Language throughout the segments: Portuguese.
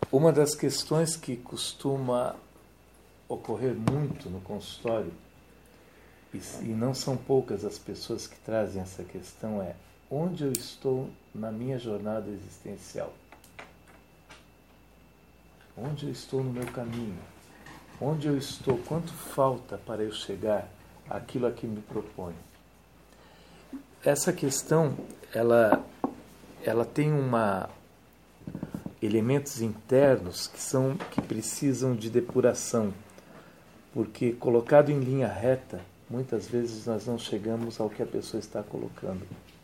Uma das questões que costuma ocorrer muito no consultório, e não são poucas as pessoas que trazem essa questão, é: onde eu estou na minha jornada existencial? Onde eu estou no meu caminho? Onde eu estou? Quanto falta para eu chegar àquilo a que me proponho? Essa questão, ela tem elementos internos que precisam de depuração, porque colocado em linha reta, muitas vezes nós não chegamos ao que a pessoa está colocando.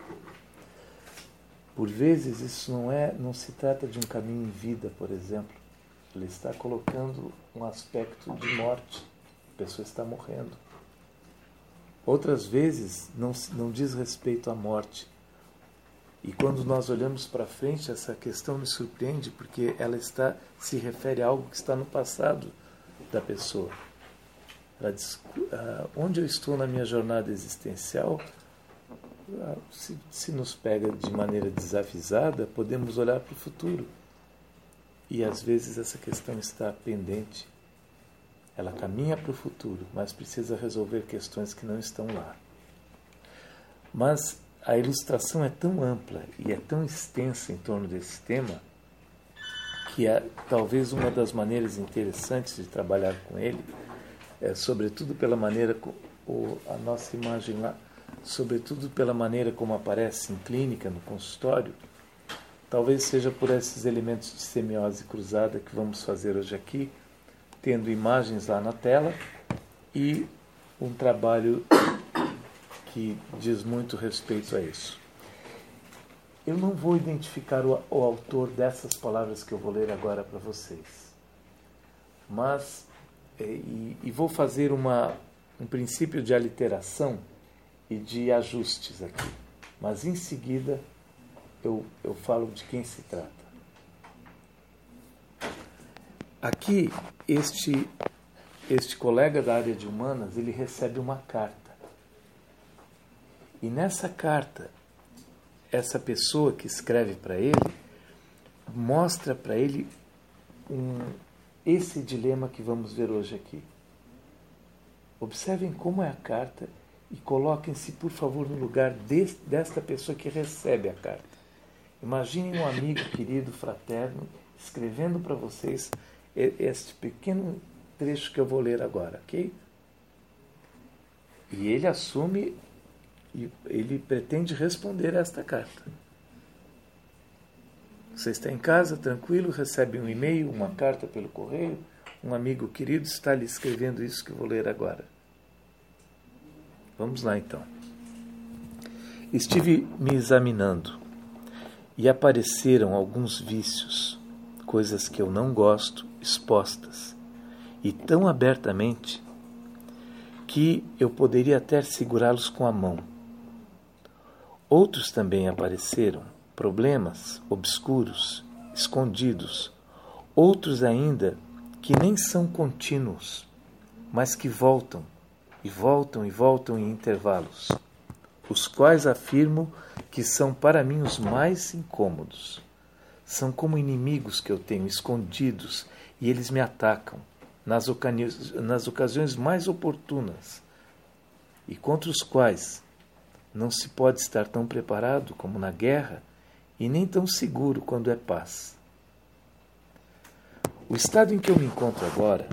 Por vezes isso não se trata de um caminho em vida, por exemplo. Ele está colocando um aspecto de morte. A pessoa está morrendo. Outras vezes não diz respeito à morte. E quando nós olhamos para frente, essa questão me surpreende, porque ela se refere a algo que está no passado da pessoa. Ela diz: onde eu estou na minha jornada existencial? Se nos pega de maneira desavisada, podemos olhar para o futuro. E às vezes essa questão está pendente. Ela caminha para o futuro, mas precisa resolver questões que não estão lá. Mas a ilustração é tão ampla e é tão extensa em torno desse tema, que é talvez uma das maneiras interessantes de trabalhar com ele, sobretudo pela maneira, a nossa imagem lá, sobretudo pela maneira como aparece em clínica, no consultório. Talvez seja por esses elementos de semiose cruzada que vamos fazer hoje aqui, tendo imagens lá na tela e um trabalho que diz muito respeito a isso. Eu não vou identificar o autor dessas palavras que eu vou ler agora para vocês, mas vou fazer um princípio de aliteração e de ajustes aqui, mas em seguida eu falo de quem se trata. Aqui, este colega da área de humanas, ele recebe uma carta. E nessa carta, essa pessoa que escreve para ele, mostra para ele esse dilema que vamos ver hoje aqui. Observem como é a carta e coloquem-se, por favor, no lugar desta pessoa que recebe a carta. Imaginem um amigo querido, fraterno, escrevendo para vocês este pequeno trecho que eu vou ler agora, ok? E ele assume, e ele pretende responder a esta carta. Você está em casa, tranquilo, recebe um e-mail, uma carta pelo correio, um amigo querido está lhe escrevendo isso que eu vou ler agora. Vamos lá, então. Estive me examinando e apareceram alguns vícios, coisas que eu não gosto, expostas, e tão abertamente que eu poderia até segurá-los com a mão. Outros também apareceram, problemas obscuros, escondidos, outros ainda que nem são contínuos, mas que voltam, e voltam e voltam em intervalos, os quais afirmo que são para mim os mais incômodos. São como inimigos que eu tenho escondidos e eles me atacam nas ocasiões mais oportunas e contra os quais não se pode estar tão preparado como na guerra e nem tão seguro quando é paz. O estado em que eu me encontro agora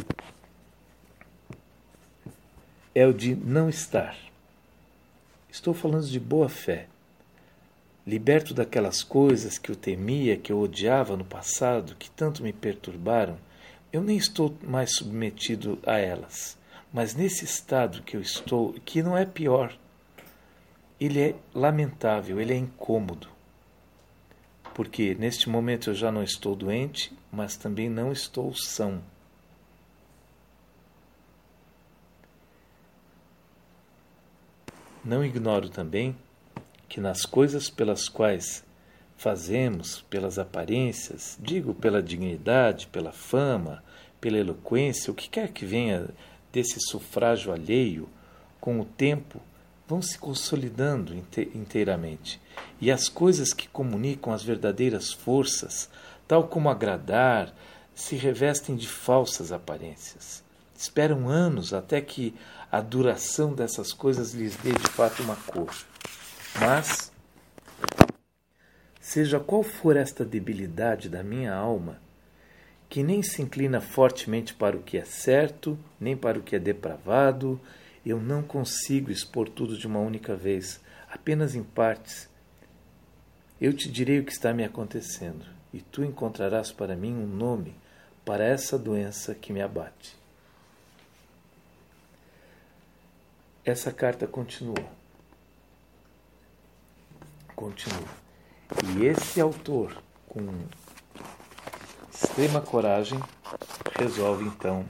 é o de não estar. Estou falando de boa fé. Liberto daquelas coisas que eu temia, que eu odiava no passado, que tanto me perturbaram, eu nem estou mais submetido a elas. Mas nesse estado que eu estou, que não é pior, ele é lamentável, ele é incômodo. Porque neste momento eu já não estou doente, mas também não estou são. Não ignoro também que nas coisas pelas quais fazemos, pelas aparências, digo pela dignidade, pela fama, pela eloquência, o que quer que venha desse sufrágio alheio, com o tempo vão se consolidando inteiramente. E as coisas que comunicam as verdadeiras forças, tal como agradar, se revestem de falsas aparências. Esperam anos até que a duração dessas coisas lhes dê de fato uma cor. Mas, seja qual for esta debilidade da minha alma, que nem se inclina fortemente para o que é certo, nem para o que é depravado, eu não consigo expor tudo de uma única vez, apenas em partes. Eu te direi o que está me acontecendo, e tu encontrarás para mim um nome para essa doença que me abate. Essa carta continua. E esse autor, com extrema coragem, resolve então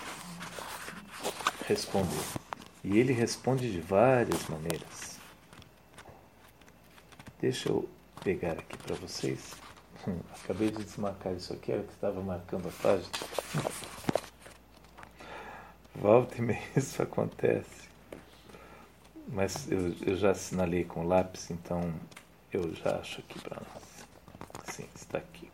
responder. E ele responde de várias maneiras. Deixa eu pegar aqui para vocês. Acabei de desmarcar isso aqui, era o que estava marcando a página. Volta e meia isso acontece. Mas eu já assinalei com lápis, então eu já acho aqui para nós. Sim, está aqui.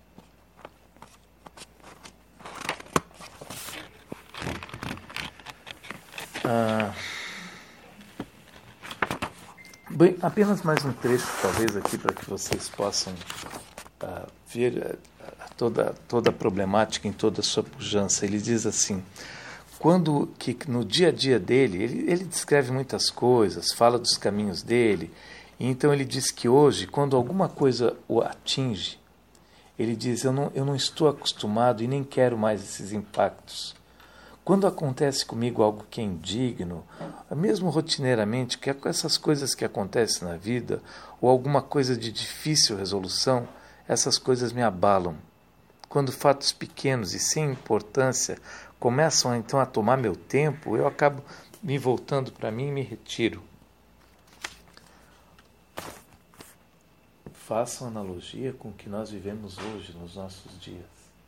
Bem, apenas mais um trecho, talvez, aqui para que vocês possam ver toda a problemática em toda a sua pujança. Ele diz assim, que no dia a dia dele, ele descreve muitas coisas, fala dos caminhos dele, e então ele diz que hoje, quando alguma coisa o atinge, ele diz, eu não estou acostumado e nem quero mais esses impactos. Quando acontece comigo algo que é indigno, mesmo rotineiramente, que é com essas coisas que acontecem na vida, ou alguma coisa de difícil resolução, essas coisas me abalam. Quando fatos pequenos e sem importância começam então a tomar meu tempo, eu acabo me voltando para mim e me retiro. Façam analogia com o que nós vivemos hoje, nos nossos dias.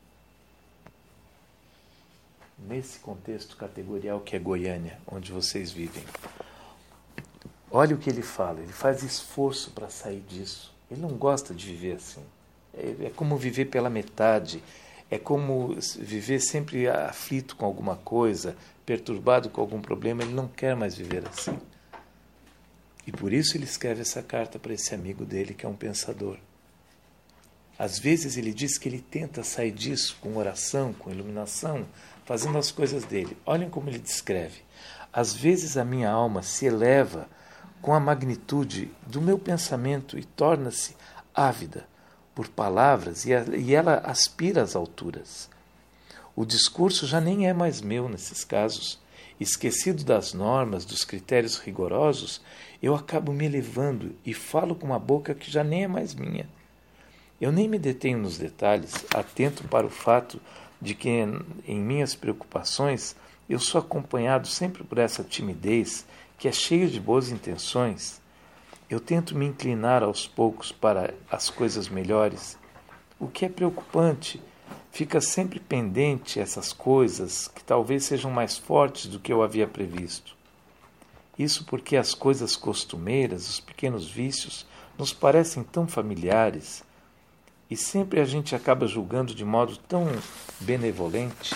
Nesse contexto categorial que é Goiânia, onde vocês vivem. Olha o que ele fala, ele faz esforço para sair disso. Ele não gosta de viver assim. É como viver pela metade, é como viver sempre aflito com alguma coisa, perturbado com algum problema, ele não quer mais viver assim. E por isso ele escreve essa carta para esse amigo dele, que é um pensador. Às vezes ele diz que ele tenta sair disso com oração, com iluminação, fazendo as coisas dele. Olhem como ele descreve. Às vezes a minha alma se eleva com a magnitude do meu pensamento e torna-se ávida por palavras e ela aspira às alturas. O discurso já nem é mais meu nesses casos. Esquecido das normas, dos critérios rigorosos, eu acabo me elevando e falo com uma boca que já nem é mais minha. Eu nem me detenho nos detalhes, atento para o fato de que em minhas preocupações eu sou acompanhado sempre por essa timidez que é cheia de boas intenções. Eu tento me inclinar aos poucos para as coisas melhores. O que é preocupante, fica sempre pendente essas coisas que talvez sejam mais fortes do que eu havia previsto. Isso porque as coisas costumeiras, os pequenos vícios, nos parecem tão familiares e sempre a gente acaba julgando de modo tão benevolente.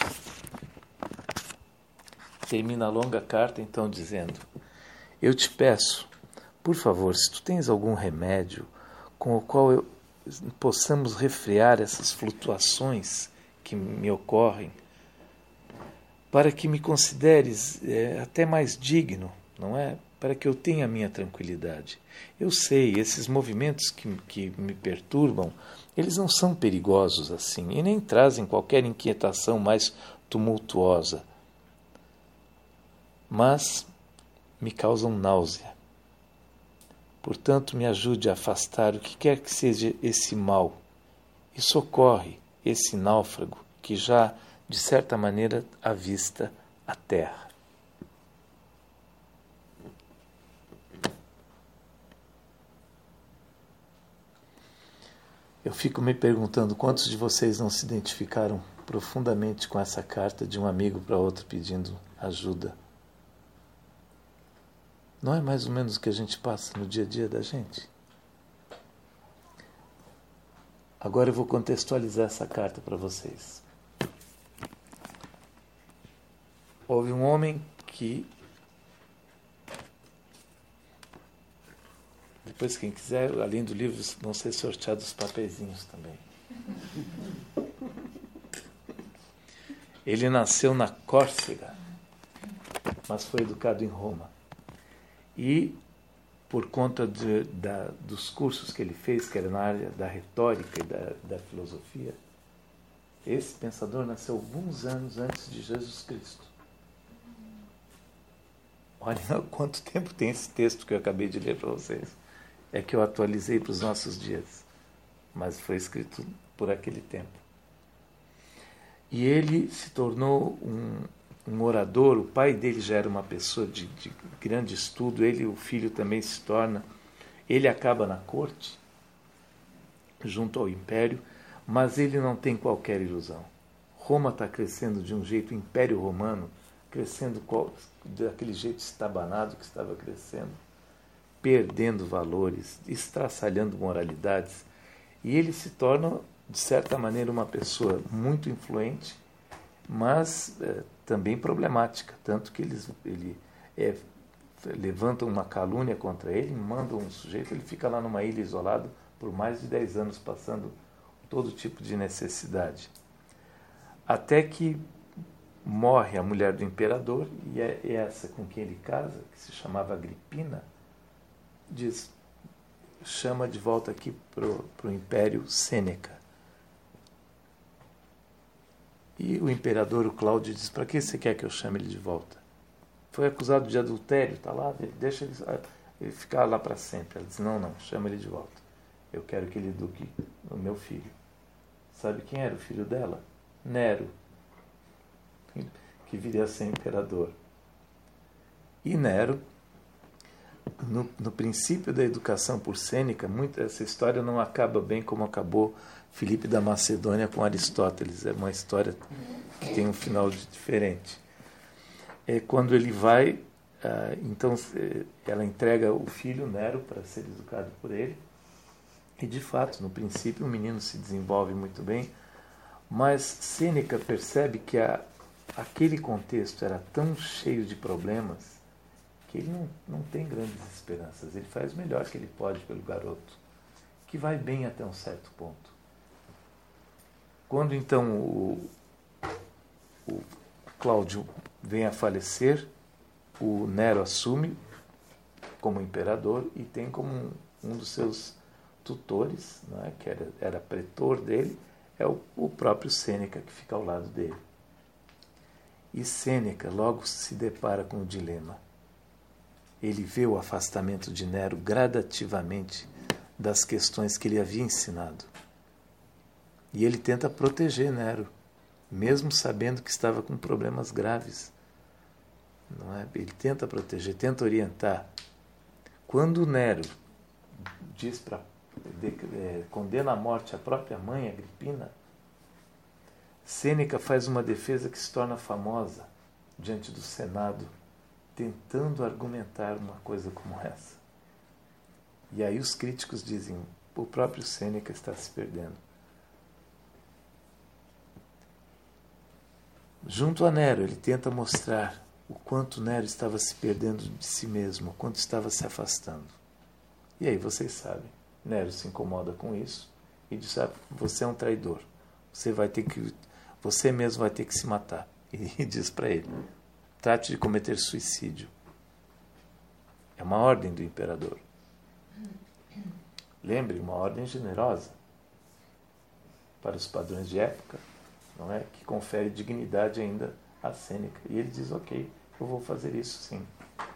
Termina a longa carta então dizendo: eu te peço, por favor, se tu tens algum remédio com o qual possamos refrear essas flutuações que me ocorrem, para que me consideres até mais digno, não é? Para que eu tenha a minha tranquilidade. Eu sei, esses movimentos que me perturbam, eles não são perigosos assim, e nem trazem qualquer inquietação mais tumultuosa, mas me causam náusea. Portanto, me ajude a afastar o que quer que seja esse mal e socorre esse náufrago que já, de certa maneira, avista a terra. Eu fico me perguntando quantos de vocês não se identificaram profundamente com essa carta de um amigo para outro pedindo ajuda. Não é mais ou menos o que a gente passa no dia a dia da gente? Agora eu vou contextualizar essa carta para vocês. Houve um homem que... Depois, quem quiser, além do livro, vão ser sorteados os papeizinhos também. Ele nasceu na Córcega, mas foi educado em Roma. E, por conta dos cursos que ele fez, que era na área da retórica e da filosofia, esse pensador nasceu alguns anos antes de Jesus Cristo. Olha quanto tempo tem esse texto que eu acabei de ler para vocês. É que eu atualizei para os nossos dias, mas foi escrito por aquele tempo. E ele se tornou um orador. O pai dele já era uma pessoa de grande estudo, o filho também se torna. Ele acaba na corte, junto ao império, mas ele não tem qualquer ilusão. Roma está crescendo de um jeito, o Império Romano, crescendo daquele jeito estabanado que estava crescendo, perdendo valores, estraçalhando moralidades, e ele se torna, de certa maneira, uma pessoa muito influente, mas também problemática, tanto que levantam uma calúnia contra ele, mandam um sujeito, ele fica lá numa ilha isolado por mais de 10 anos, passando todo tipo de necessidade. Até que morre a mulher do imperador, e é essa com quem ele casa, que se chamava Agripina, chama de volta aqui para o Império Sêneca. E o imperador, o Cláudio, diz: para que você quer que eu chame ele de volta? Foi acusado de adultério, está lá, deixa ele ficar lá para sempre. Ela diz: não, chama ele de volta. Eu quero que ele eduque o meu filho. Sabe quem era o filho dela? Nero, que viria a ser imperador. E Nero, no princípio da educação por Sêneca, essa história não acaba bem como acabou Filipe da Macedônia com Aristóteles. É uma história que tem um final diferente. Quando ele vai, então ela entrega o filho, Nero, para ser educado por ele. E, de fato, no princípio, o menino se desenvolve muito bem, mas Sêneca percebe que aquele contexto era tão cheio de problemas que ele não tem grandes esperanças. Ele faz o melhor que ele pode pelo garoto, que vai bem até um certo ponto. Quando, então, o Cláudio vem a falecer, o Nero assume como imperador e tem como um dos seus tutores, não é, que era pretor dele, é o próprio Sêneca, que fica ao lado dele. E Sêneca logo se depara com o dilema. Ele vê o afastamento de Nero gradativamente das questões que ele havia ensinado. E ele tenta proteger Nero, mesmo sabendo que estava com problemas graves. Não é? Ele tenta proteger, tenta orientar. Quando Nero condena à morte a própria mãe, Agripina, Sêneca faz uma defesa que se torna famosa diante do Senado, tentando argumentar uma coisa como essa. E aí os críticos dizem: o próprio Sêneca está se perdendo. Junto a Nero, ele tenta mostrar o quanto Nero estava se perdendo de si mesmo, o quanto estava se afastando. E aí vocês sabem, Nero se incomoda com isso e diz: você é um traidor, você mesmo vai ter que se matar. E diz para ele: trate de cometer suicídio. É uma ordem do imperador. Lembre, uma ordem generosa para os padrões de época, não é? Que confere dignidade ainda a Sêneca. E ele diz: ok, eu vou fazer isso sim.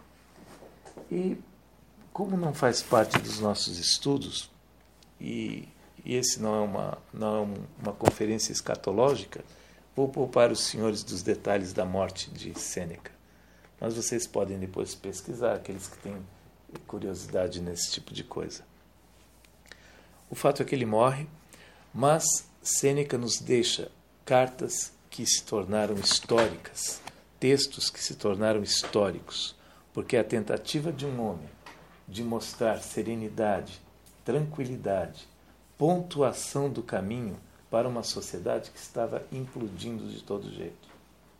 E como não faz parte dos nossos estudos, e esse não é uma conferência escatológica, vou poupar os senhores dos detalhes da morte de Sêneca. Mas vocês podem depois pesquisar, aqueles que têm curiosidade nesse tipo de coisa. O fato é que ele morre, mas Sêneca nos deixa cartas que se tornaram históricas, textos que se tornaram históricos, Porque a tentativa de um homem de mostrar serenidade, tranquilidade, pontuação do caminho para uma sociedade que estava implodindo de todo jeito.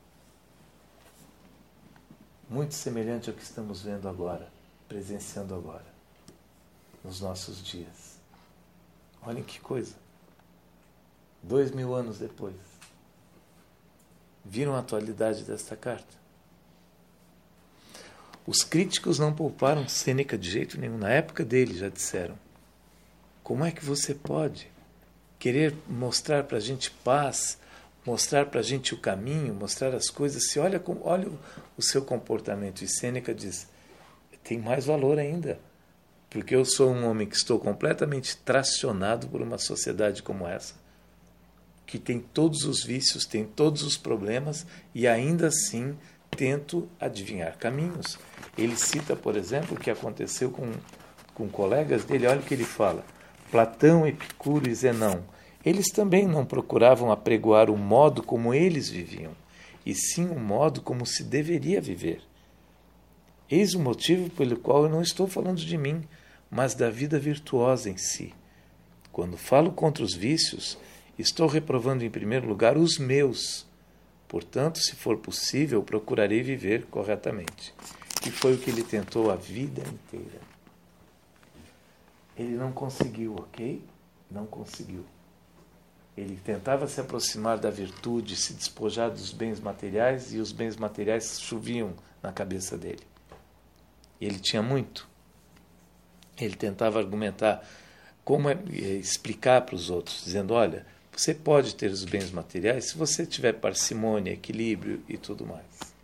Muito semelhante ao que estamos vendo agora, presenciando agora, nos nossos dias. Olhem que coisa. 2000 anos depois. Viram a atualidade desta carta? Os críticos não pouparam Sêneca de jeito nenhum. Na época dele já disseram: como é que você pode querer mostrar para a gente paz, mostrar para a gente o caminho, mostrar as coisas, se olha o seu comportamento. E Sêneca diz: tem mais valor ainda, porque eu sou um homem que estou completamente tracionado por uma sociedade como essa, que tem todos os vícios, tem todos os problemas, e ainda assim tento adivinhar caminhos. Ele cita, por exemplo, o que aconteceu com colegas dele. Olha o que ele fala: Platão, Epicuro e Zenão, eles também não procuravam apregoar o modo como eles viviam, e sim o modo como se deveria viver. Eis o motivo pelo qual eu não estou falando de mim, mas da vida virtuosa em si. Quando falo contra os vícios, estou reprovando em primeiro lugar os meus. Portanto, se for possível, procurarei viver corretamente. E foi o que ele tentou a vida inteira. Ele não conseguiu, ok? Não conseguiu. Ele tentava se aproximar da virtude, se despojar dos bens materiais, e os bens materiais choviam na cabeça dele. E ele tinha muito. Ele tentava argumentar, explicar para os outros, dizendo: olha, você pode ter os bens materiais se você tiver parcimônia, equilíbrio e tudo mais.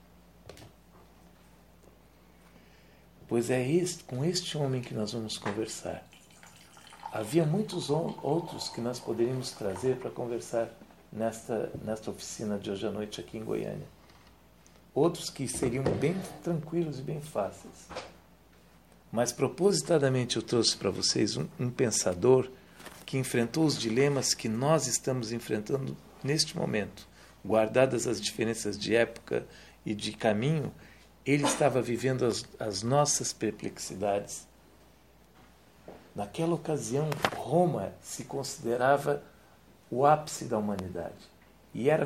Pois é com este homem que nós vamos conversar. Havia muitos outros que nós poderíamos trazer para conversar nesta oficina de hoje à noite aqui em Goiânia. Outros que seriam bem tranquilos e bem fáceis. Mas propositadamente eu trouxe para vocês um pensador que enfrentou os dilemas que nós estamos enfrentando neste momento. Guardadas as diferenças de época e de caminho, ele estava vivendo as nossas perplexidades. Naquela ocasião, Roma se considerava o ápice da humanidade. E ela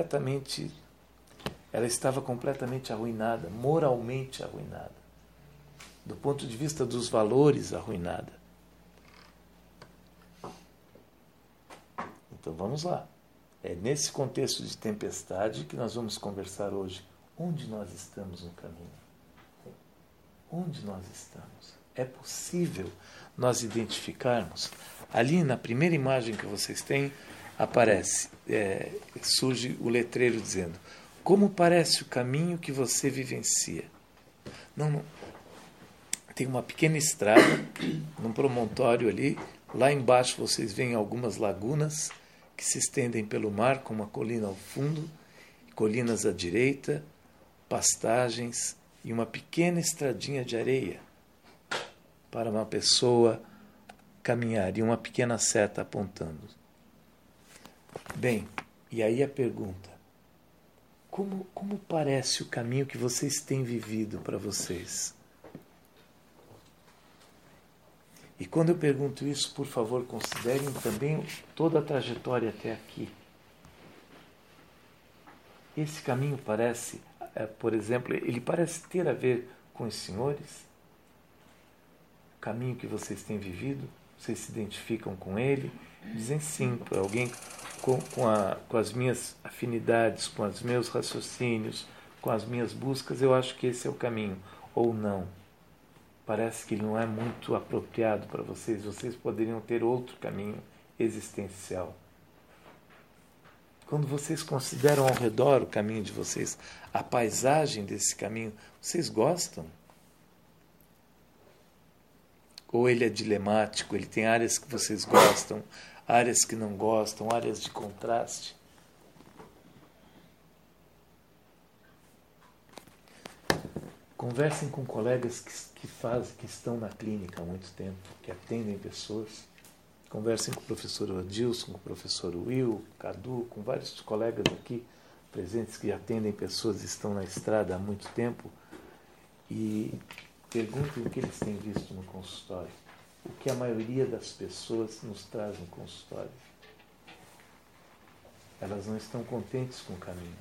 estava completamente arruinada, moralmente arruinada. Do ponto de vista dos valores, arruinada. Então vamos lá. É nesse contexto de tempestade que nós vamos conversar hoje. Onde nós estamos no caminho? Onde nós estamos? É possível nós identificarmos? Ali na primeira imagem que vocês têm, surge o letreiro dizendo: como parece o caminho que você vivencia? Não. Tem uma pequena estrada, num promontório ali. Lá embaixo vocês veem algumas lagunas que se estendem pelo mar, com uma colina ao fundo, colinas à direita, pastagens e uma pequena estradinha de areia para uma pessoa caminhar, e uma pequena seta apontando. Bem, e aí a pergunta: como parece o caminho que vocês têm vivido para vocês? E quando eu pergunto isso, por favor, considerem também toda a trajetória até aqui. Esse caminho parece, por exemplo, ele parece ter a ver com os senhores? O caminho que vocês têm vivido? Vocês se identificam com ele? Dizem sim, para alguém com as minhas afinidades, com os meus raciocínios, com as minhas buscas, eu acho que esse é o caminho. Ou não. Parece que ele não é muito apropriado para vocês. Vocês poderiam ter outro caminho existencial. Quando vocês consideram ao redor o caminho de vocês, a paisagem desse caminho, vocês gostam? Ou ele é dilemático, ele tem áreas que vocês gostam, áreas que não gostam, áreas de contraste? Conversem com colegas que estão na clínica há muito tempo, que atendem pessoas. Conversem com o professor Adilson, com o professor Will, Cadu, com vários colegas aqui presentes que atendem pessoas e estão na estrada há muito tempo. e perguntem o que eles têm visto no consultório. O que a maioria das pessoas nos traz no consultório. Elas não estão contentes com o caminho.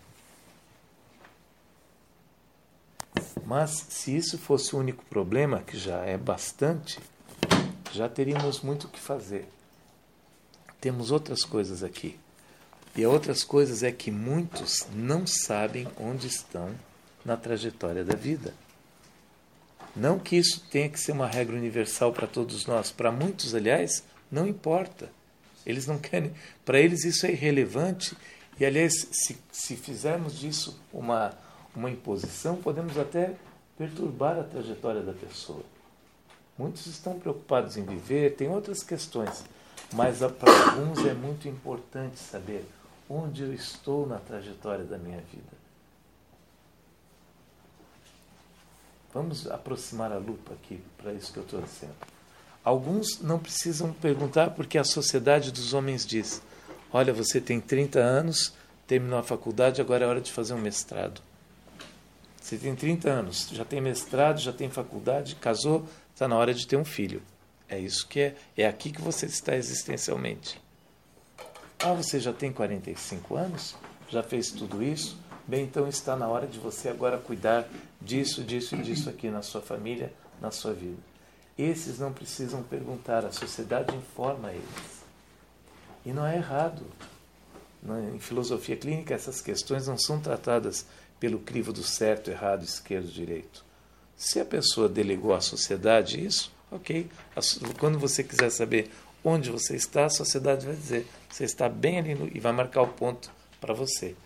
Mas, se isso fosse o único problema, que já é bastante, já teríamos muito o que fazer. Temos outras coisas aqui. E outras coisas é que muitos não sabem onde estão na trajetória da vida. Não que isso tenha que ser uma regra universal para todos nós. Para muitos, aliás, não importa. Eles não querem. Para eles isso é irrelevante. E, aliás, se fizermos disso uma imposição, podemos até perturbar a trajetória da pessoa. Muitos estão preocupados em viver, tem outras questões, mas para alguns é muito importante saber onde eu estou na trajetória da minha vida. Vamos aproximar a lupa aqui para isso que eu estou dizendo. Alguns não precisam perguntar porque a sociedade dos homens diz: olha, você tem 30 anos, terminou a faculdade, agora é hora de fazer um mestrado. Você tem 30 anos, já tem mestrado, já tem faculdade, casou, está na hora de ter um filho. É isso que é. É aqui que você está existencialmente. Ah, você já tem 45 anos? Já fez tudo isso? Bem, então está na hora de você agora cuidar disso, disso e disso aqui na sua família, na sua vida. Esses não precisam perguntar, a sociedade informa eles. E não é errado. Em filosofia clínica, essas questões não são tratadas pelo crivo do certo, errado, esquerdo, direito. Se a pessoa delegou à sociedade isso, ok. Quando você quiser saber onde você está, a sociedade vai dizer: você está bem ali e vai marcar o ponto para você.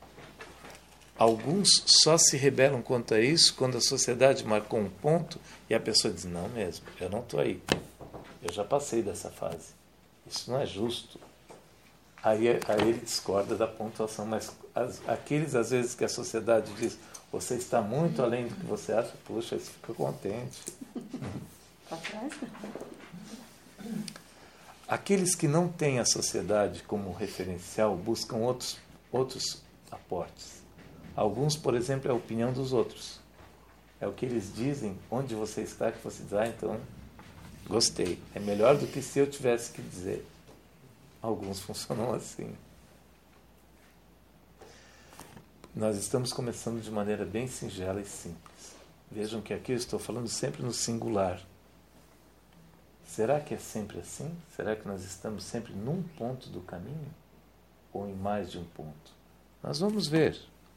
Alguns só se rebelam contra isso quando a sociedade marcou um ponto e a pessoa diz: não mesmo, eu não estou aí. Eu já passei dessa fase. Isso não é justo. Aí ele discorda da pontuação, mas aqueles, às vezes, que a sociedade diz: você está muito além do que você acha, puxa, isso fica contente. Aqueles que não têm a sociedade como referencial buscam outros aportes. Alguns, por exemplo, é a opinião dos outros. É o que eles dizem, onde você está, que você diz: então, gostei. É melhor do que se eu tivesse que dizer. Alguns funcionam assim. Nós estamos começando de maneira bem singela e simples. Vejam que aqui eu estou falando sempre no singular. Será que é sempre assim? Será que nós estamos sempre num ponto do caminho? Ou em mais de um ponto? Nós vamos ver.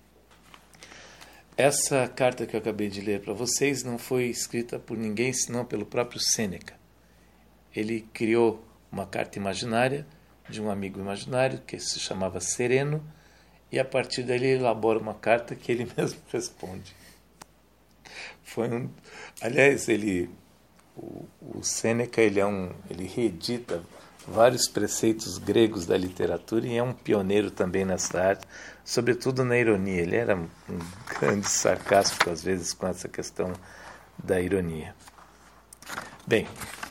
Essa carta que eu acabei de ler para vocês não foi escrita por ninguém, senão pelo próprio Sêneca. Ele criou uma carta imaginária de um amigo imaginário que se chamava Sereno, e a partir dali ele elabora uma carta que ele mesmo responde. Aliás, o Sêneca ele reedita vários preceitos gregos da literatura e é um pioneiro também nessa arte, sobretudo na ironia. Ele era um grande sarcástico às vezes com essa questão da ironia. Bem,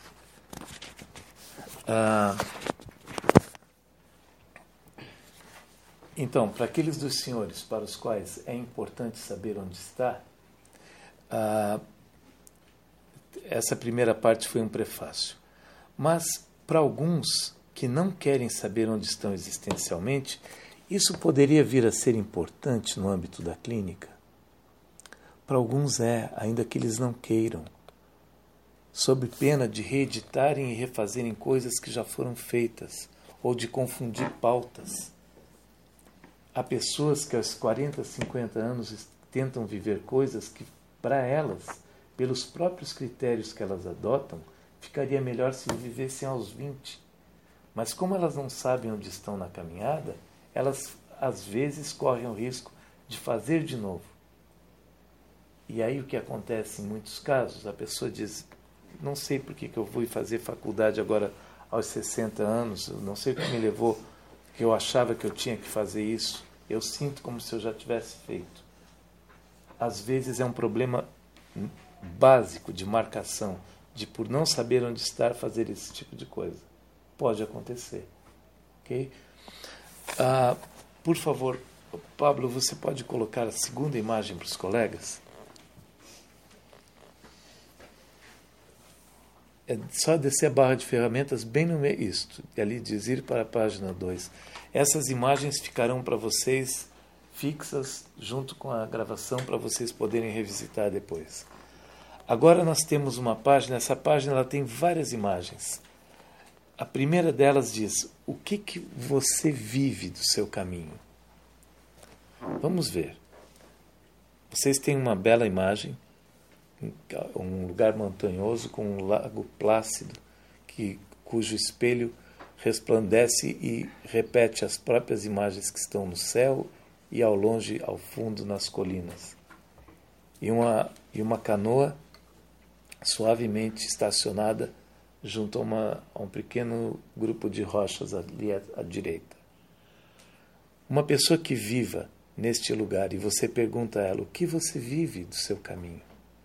então, para aqueles dos senhores para os quais é importante saber onde está, essa primeira parte foi um prefácio. Mas, para alguns que não querem saber onde estão existencialmente, isso poderia vir a ser importante no âmbito da clínica? Para alguns ainda que eles não queiram, sob pena de reeditarem e refazerem coisas que já foram feitas, ou de confundir pautas. Há pessoas que aos 40, 50 anos tentam viver coisas que, para elas, pelos próprios critérios que elas adotam, ficaria melhor se vivessem aos 20. Mas como elas não sabem onde estão na caminhada, elas às vezes correm o risco de fazer de novo. E aí o que acontece em muitos casos? A pessoa diz: não sei por que eu vou fazer faculdade agora aos 60 anos, eu não sei o que me levou, que eu achava que eu tinha que fazer isso, eu sinto como se eu já tivesse feito. Às vezes é um problema básico de marcação, de por não saber onde estar, fazer esse tipo de coisa. Pode acontecer. Ok? Por favor, Pablo, você pode colocar a segunda imagem para os colegas? É só descer a barra de ferramentas bem no meio, isto, e ali diz ir para a página 2. Essas imagens ficarão para vocês fixas junto com a gravação para vocês poderem revisitar depois. Agora nós temos uma página, essa página ela tem várias imagens. A primeira delas diz, o que você vive do seu caminho? Vamos ver. Vocês têm uma bela imagem, um lugar montanhoso com um lago plácido, cujo espelho resplandece e repete as próprias imagens que estão no céu e ao longe, ao fundo, nas colinas. E uma canoa suavemente estacionada junto a um pequeno grupo de rochas ali à direita. Uma pessoa que viva neste lugar e você pergunta a ela, o que você vive do seu caminho?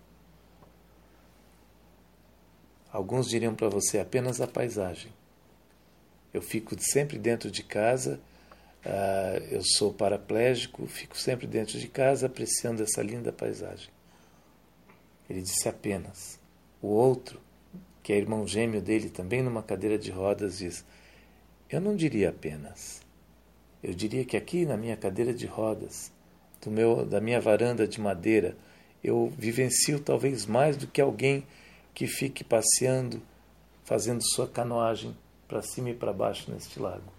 Alguns diriam para você apenas a paisagem. Eu fico sempre dentro de casa, eu sou paraplégico, fico sempre dentro de casa apreciando essa linda paisagem. Ele disse apenas. O outro, que é irmão gêmeo dele, também numa cadeira de rodas, diz, eu não diria apenas. Eu diria que aqui na minha cadeira de rodas, da minha varanda de madeira, eu vivencio talvez mais do que alguém que fique passeando, fazendo sua canoagem para cima e para baixo neste lago.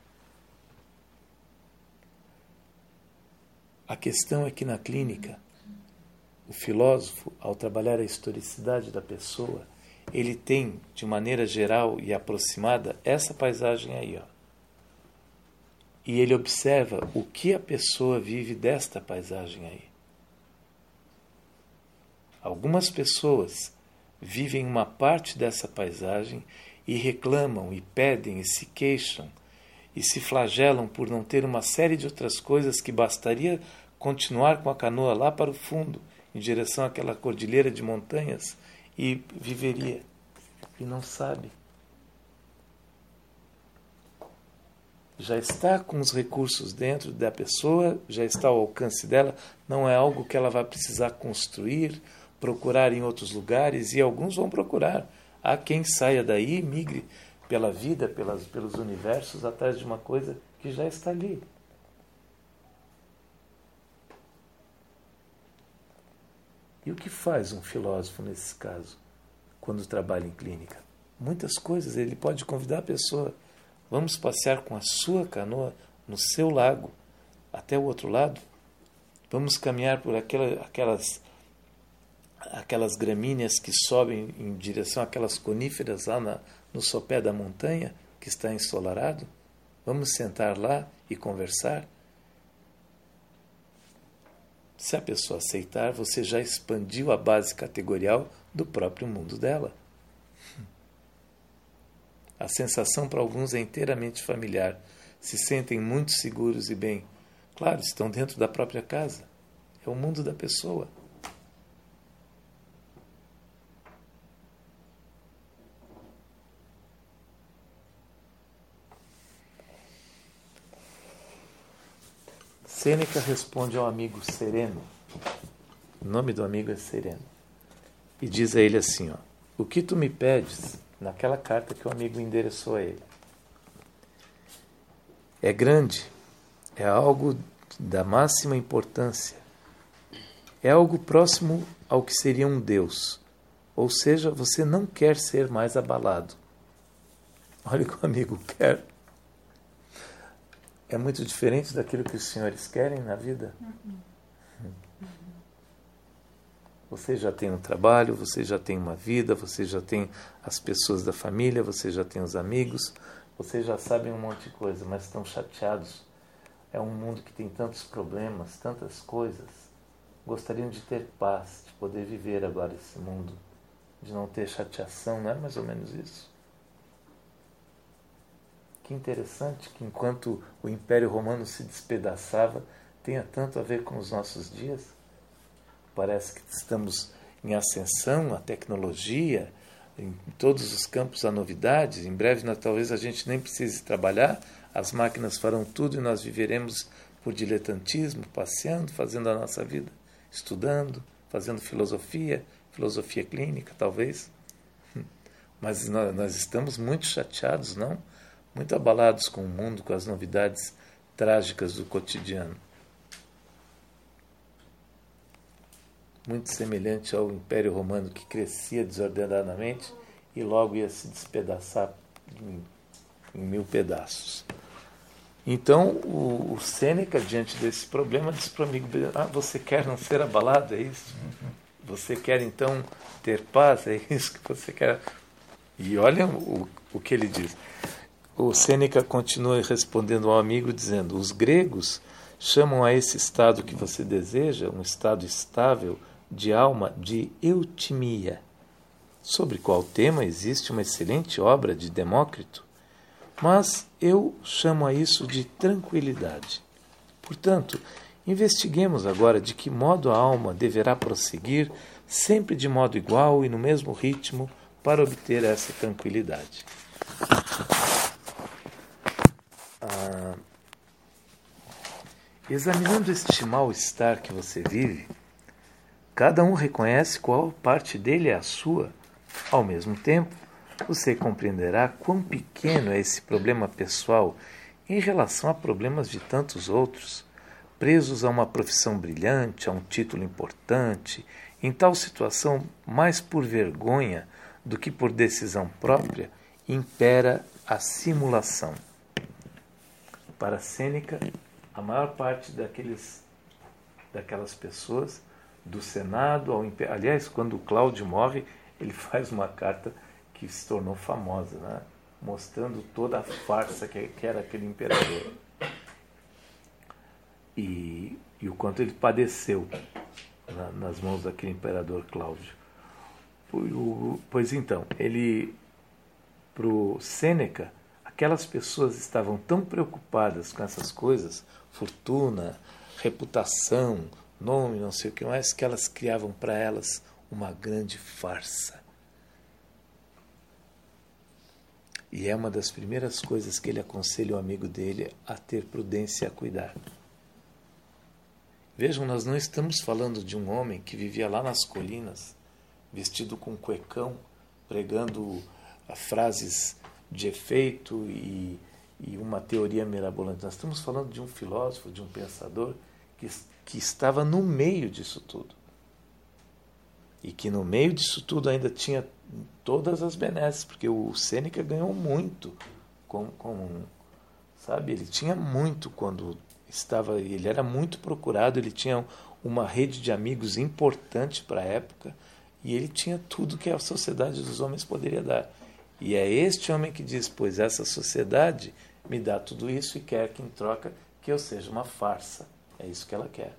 A questão é que na clínica, o filósofo, ao trabalhar a historicidade da pessoa, ele tem, de maneira geral e aproximada, essa paisagem aí, ó. E ele observa o que a pessoa vive desta paisagem aí. Algumas pessoas vivem uma parte dessa paisagem e reclamam e pedem e se queixam e se flagelam por não ter uma série de outras coisas que bastaria continuar com a canoa lá para o fundo, em direção àquela cordilheira de montanhas, e viveria. E não sabe. Já está com os recursos dentro da pessoa, já está ao alcance dela, não é algo que ela vai precisar construir, procurar em outros lugares, e alguns vão procurar. Há quem saia daí e migre pela vida, pelos universos, atrás de uma coisa que já está ali. E o que faz um filósofo nesse caso, quando trabalha em clínica? Muitas coisas. Ele pode convidar a pessoa, vamos passear com a sua canoa no seu lago, até o outro lado. Vamos caminhar por aquelas gramíneas que sobem em direção àquelas coníferas lá no sopé da montanha, que está ensolarado. Vamos sentar lá e conversar. Se a pessoa aceitar, você já expandiu a base categorial do próprio mundo dela. A sensação para alguns é inteiramente familiar. Se sentem muito seguros e bem. Claro, estão dentro da própria casa. É o mundo da pessoa. Sêneca responde ao amigo Sereno. O nome do amigo é Sereno. E diz a ele assim, ó, o que tu me pedes, naquela carta que o amigo endereçou a ele, é grande, é algo da máxima importância, é algo próximo ao que seria um Deus. Ou seja, você não quer ser mais abalado. Olha o que o amigo quer. É muito diferente daquilo que os senhores querem na vida. Você já tem um trabalho, você já tem uma vida, você já tem as pessoas da família, você já tem os amigos, você já sabe um monte de coisa, mas estão chateados. É um mundo que tem tantos problemas, tantas coisas. Gostariam de ter paz, de poder viver agora esse mundo, de não ter chateação, não é mais ou menos isso? Que interessante que enquanto o Império Romano se despedaçava, tenha tanto a ver com os nossos dias. Parece que estamos em ascensão, a tecnologia, em todos os campos há novidades. Em breve, talvez a gente nem precise trabalhar, as máquinas farão tudo e nós viveremos por diletantismo, passeando, fazendo a nossa vida, estudando, fazendo filosofia clínica, talvez. Mas nós estamos muito chateados, não? Muito abalados com o mundo, com as novidades trágicas do cotidiano. Muito semelhante ao Império Romano, que crescia desordenadamente e logo ia se despedaçar em 1000 pedaços. Então, o Sêneca, diante desse problema, disse para o amigo: você quer não ser abalado, é isso? Você quer, então, ter paz? É isso que você quer? E olha o que ele diz. O Sêneca continua respondendo ao amigo, dizendo: os gregos chamam a esse estado que você deseja, um estado estável de alma, de eutimia, sobre qual tema existe uma excelente obra de Demócrito, mas eu chamo a isso de tranquilidade. Portanto, investiguemos agora de que modo a alma deverá prosseguir, sempre de modo igual e no mesmo ritmo, para obter essa tranquilidade. Examinando este mal-estar que você vive, cada um reconhece qual parte dele é a sua. Ao mesmo tempo, você compreenderá quão pequeno é esse problema pessoal em relação a problemas de tantos outros, presos a uma profissão brilhante, a um título importante, em tal situação, mais por vergonha do que por decisão própria, impera a simulação. Para Sêneca, a maior parte daquelas pessoas, do Senado ao Império. Aliás, quando Cláudio morre, ele faz uma carta que se tornou famosa, né? Mostrando toda a farsa que era aquele imperador. E o quanto ele padeceu nas mãos daquele imperador Cláudio. Pois então, para o Sêneca, aquelas pessoas estavam tão preocupadas com essas coisas, fortuna, reputação, nome, não sei o que mais, que elas criavam para elas uma grande farsa. E é uma das primeiras coisas que ele aconselha o amigo dele a ter prudência e a cuidar. Vejam, nós não estamos falando de um homem que vivia lá nas colinas, vestido com cuecão, pregando frases de efeito e uma teoria mirabolante. Nós estamos falando de um filósofo, de um pensador que estava no meio disso tudo. E que no meio disso tudo ainda tinha todas as benesses, porque o Sêneca ganhou muito. Sabe, ele tinha muito quando estava... Ele era muito procurado, ele tinha uma rede de amigos importante para a época, e ele tinha tudo que a sociedade dos homens poderia dar. E é este homem que diz: pois essa sociedade me dá tudo isso e quer que, em troca, que eu seja uma farsa. É isso que ela quer.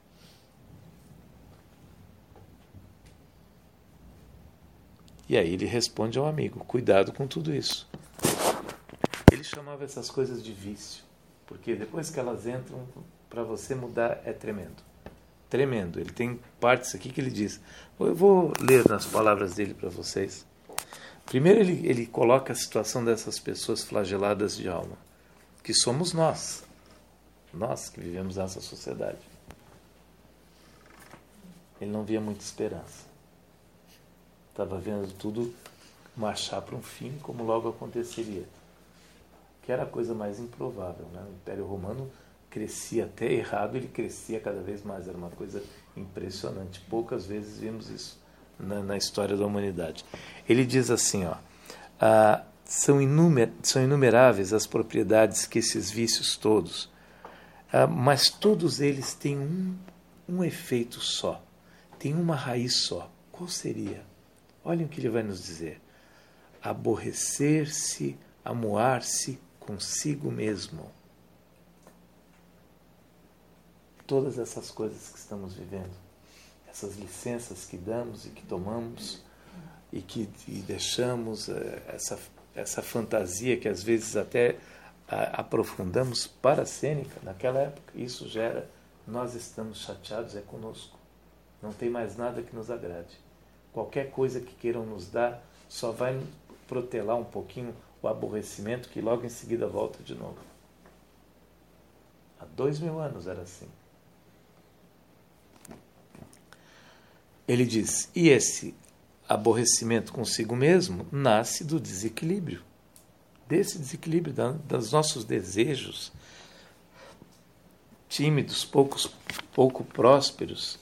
E aí ele responde ao amigo: cuidado com tudo isso. Ele chamava essas coisas de vício, porque depois que elas entram, para você mudar é tremendo. Tremendo. Ele tem partes aqui que ele diz. Eu vou ler nas palavras dele para vocês. Primeiro ele coloca a situação dessas pessoas flageladas de alma, que somos nós que vivemos nessa sociedade. Ele não via muita esperança. Estava vendo tudo marchar para um fim, como logo aconteceria. Que era a coisa mais improvável, né? O Império Romano crescia até errado, ele crescia cada vez mais. Era uma coisa impressionante. Poucas vezes vimos isso na história da humanidade. Ele diz assim, são inumeráveis as propriedades que esses vícios todos, mas todos eles têm um efeito só, têm uma raiz só. Qual seria? Olhem o que ele vai nos dizer: aborrecer-se, amoar-se consigo mesmo. Todas essas coisas que estamos vivendo, essas licenças que damos e que tomamos e que deixamos, essa fantasia que às vezes até aprofundamos para Sêneca, naquela época, isso gera: nós estamos chateados, é conosco. Não tem mais nada que nos agrade. Qualquer coisa que queiram nos dar só vai protelar um pouquinho o aborrecimento, que logo em seguida volta de novo. Há 2000 anos era assim. Ele diz: e esse aborrecimento consigo mesmo nasce do desequilíbrio, desse desequilíbrio dos nossos desejos tímidos, pouco prósperos,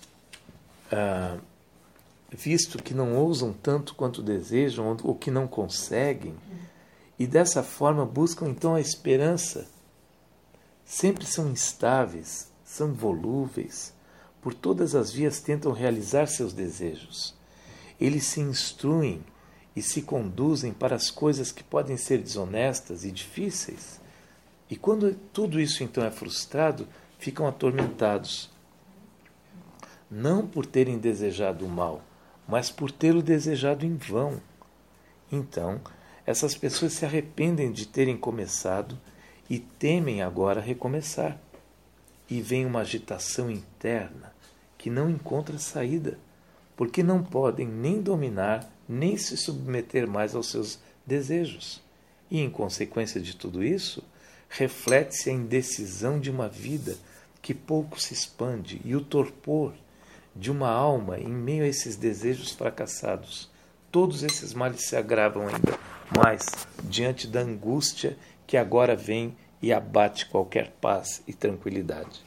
visto que não ousam tanto quanto desejam ou que não conseguem, e dessa forma buscam então a esperança. Sempre são instáveis, são volúveis, por todas as vias tentam realizar seus desejos. Eles se instruem e se conduzem para as coisas que podem ser desonestas e difíceis. E quando tudo isso então é frustrado, ficam atormentados. Não por terem desejado o mal, mas por tê-lo desejado em vão. Então, essas pessoas se arrependem de terem começado e temem agora recomeçar. E vem uma agitação interna que não encontra saída, porque não podem nem dominar, nem se submeter mais aos seus desejos. E, em consequência de tudo isso, reflete-se a indecisão de uma vida que pouco se expande e o torpor de uma alma em meio a esses desejos fracassados. Todos esses males se agravam ainda mais diante da angústia que agora vem e abate qualquer paz e tranquilidade.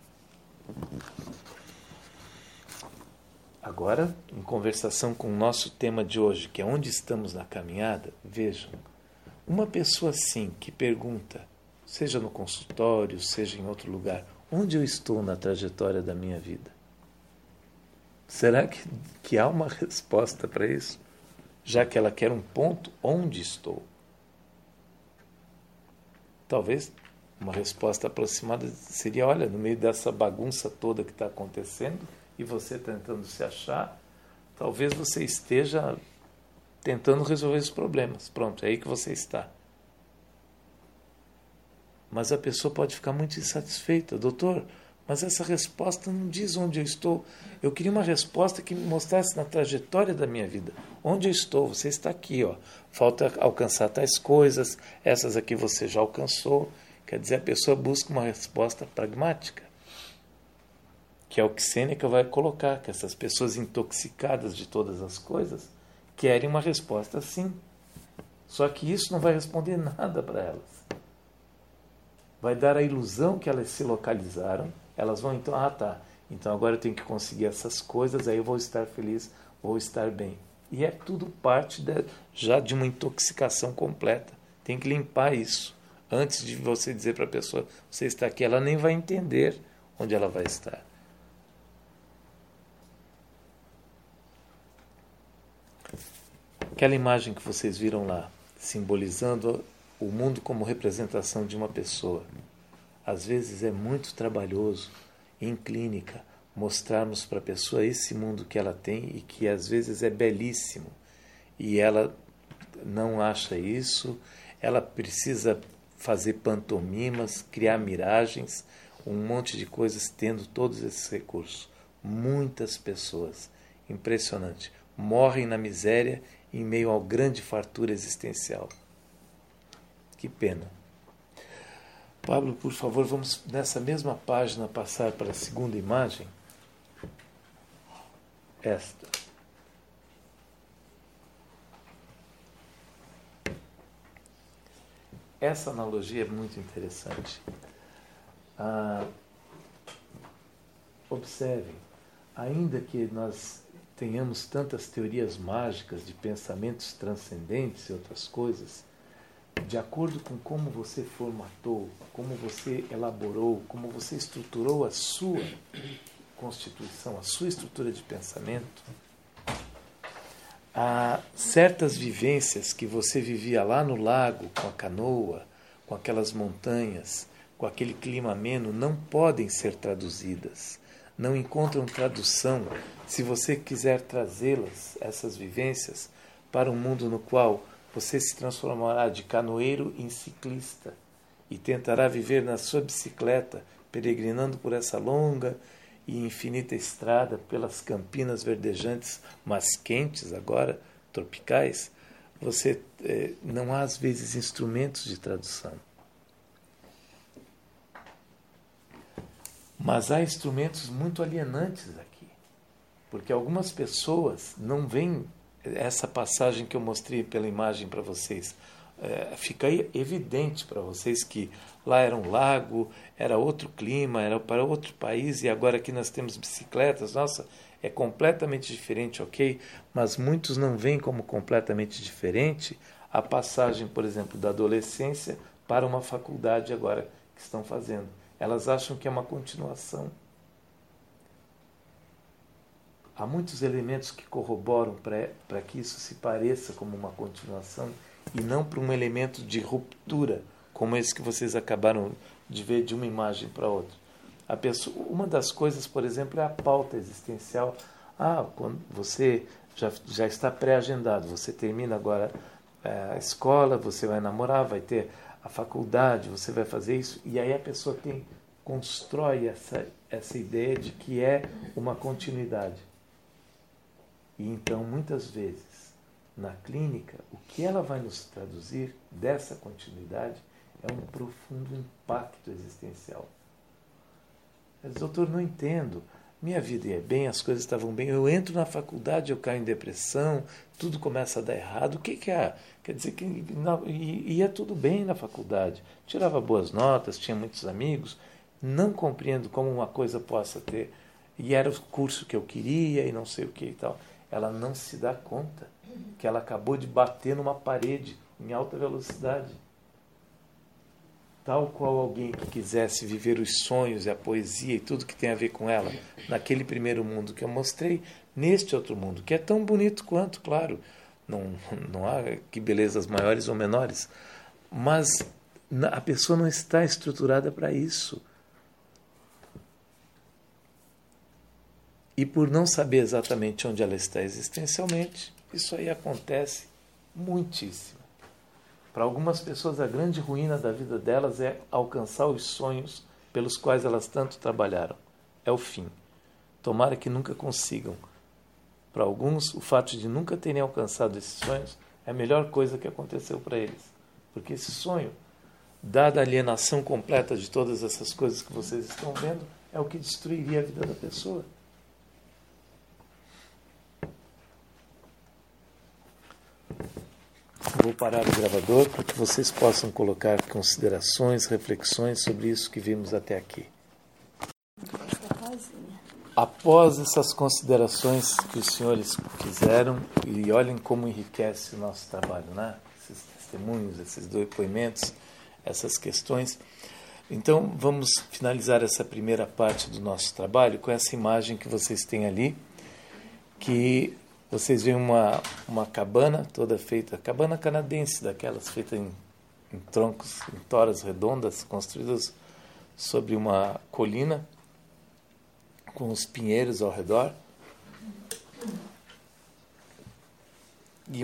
Agora, em conversação com o nosso tema de hoje, que é onde estamos na caminhada, vejam, uma pessoa assim que pergunta, seja no consultório, seja em outro lugar, onde eu estou na trajetória da minha vida? Será que há uma resposta para isso? Já que ela quer um ponto, onde estou? Talvez uma resposta aproximada seria, olha, no meio dessa bagunça toda que está acontecendo, e você tentando se achar, talvez você esteja tentando resolver os problemas. Pronto, é aí que você está. Mas a pessoa pode ficar muito insatisfeita. Doutor, mas essa resposta não diz onde eu estou. Eu queria uma resposta que me mostrasse na trajetória da minha vida. Onde eu estou? Você está aqui, ó. Falta alcançar tais coisas, essas aqui você já alcançou. Quer dizer, a pessoa busca uma resposta pragmática, que é o que Sêneca vai colocar, que essas pessoas intoxicadas de todas as coisas querem uma resposta assim. Só que isso não vai responder nada para elas. Vai dar a ilusão que elas se localizaram, elas vão então, então agora eu tenho que conseguir essas coisas, aí eu vou estar feliz, vou estar bem. E é tudo parte já de uma intoxicação completa. Tem que limpar isso. Antes de você dizer para a pessoa, você está aqui, ela nem vai entender onde ela vai estar. Aquela imagem que vocês viram lá, simbolizando o mundo como representação de uma pessoa. Às vezes é muito trabalhoso, em clínica, mostrarmos para a pessoa esse mundo que ela tem e que às vezes é belíssimo. E ela não acha isso, ela precisa fazer pantomimas, criar miragens, um monte de coisas tendo todos esses recursos. Muitas pessoas, impressionante, morrem na miséria em meio à grande fartura existencial. Que pena. Pablo, por favor, vamos nessa mesma página passar para a segunda imagem. Esta. Essa analogia é muito interessante. Observem, ainda que nós tenhamos tantas teorias mágicas de pensamentos transcendentes e outras coisas, de acordo com como você formatou, como você elaborou, como você estruturou a sua constituição, a sua estrutura de pensamento, há certas vivências que você vivia lá no lago, com a canoa, com aquelas montanhas, com aquele clima ameno, não podem ser traduzidas. Não encontram tradução se você quiser trazê-las, essas vivências, para um mundo no qual você se transformará de canoeiro em ciclista e tentará viver na sua bicicleta, peregrinando por essa longa e infinita estrada, pelas campinas verdejantes, mas quentes agora, tropicais. Você não há às vezes instrumentos de tradução. Mas há instrumentos muito alienantes aqui, porque algumas pessoas não veem essa passagem que eu mostrei pela imagem para vocês, fica evidente para vocês que lá era um lago, era outro clima, era para outro país, e agora aqui nós temos bicicletas. Nossa, é completamente diferente, ok? Mas muitos não veem como completamente diferente a passagem, por exemplo, da adolescência para uma faculdade agora que estão fazendo. Elas acham que é uma continuação. Há muitos elementos que corroboram para que isso se pareça como uma continuação e não para um elemento de ruptura, como esse que vocês acabaram de ver de uma imagem para outra. Uma das coisas, por exemplo, é a pauta existencial. Quando você já está pré-agendado, você termina agora a escola, você vai namorar, vai ter a faculdade, você vai fazer isso, e aí a pessoa constrói essa ideia de que é uma continuidade. E então, muitas vezes, na clínica, o que ela vai nos traduzir dessa continuidade é um profundo impacto existencial. Mas, doutor, não entendo. Minha vida ia bem, as coisas estavam bem. Eu entro na faculdade, eu caio em depressão, tudo começa a dar errado. O que é? Quer dizer que ia tudo bem na faculdade. Tirava boas notas, tinha muitos amigos. Não compreendo como uma coisa possa ter. E era o curso que eu queria e não sei o que e tal. Ela não se dá conta que ela acabou de bater numa parede em alta velocidade. Tal qual alguém que quisesse viver os sonhos e a poesia e tudo que tem a ver com ela, naquele primeiro mundo que eu mostrei, neste outro mundo, que é tão bonito quanto, claro, não há que belezas maiores ou menores, mas a pessoa não está estruturada para isso. E por não saber exatamente onde ela está existencialmente, isso aí acontece muitíssimo. Para algumas pessoas, a grande ruína da vida delas é alcançar os sonhos pelos quais elas tanto trabalharam. É o fim. Tomara que nunca consigam. Para alguns, o fato de nunca terem alcançado esses sonhos é a melhor coisa que aconteceu para eles. Porque esse sonho, dada a alienação completa de todas essas coisas que vocês estão vendo, é o que destruiria a vida da pessoa. Vou parar o gravador para que vocês possam colocar considerações, reflexões sobre isso que vimos até aqui. Após essas considerações que os senhores fizeram, e olhem como enriquece o nosso trabalho, né? Esses testemunhos, esses depoimentos, essas questões. Então, vamos finalizar essa primeira parte do nosso trabalho com essa imagem que vocês têm ali, que vocês veem uma cabana toda feita, cabana canadense, daquelas feitas em troncos, em toras redondas, construídas sobre uma colina, com os pinheiros ao redor. E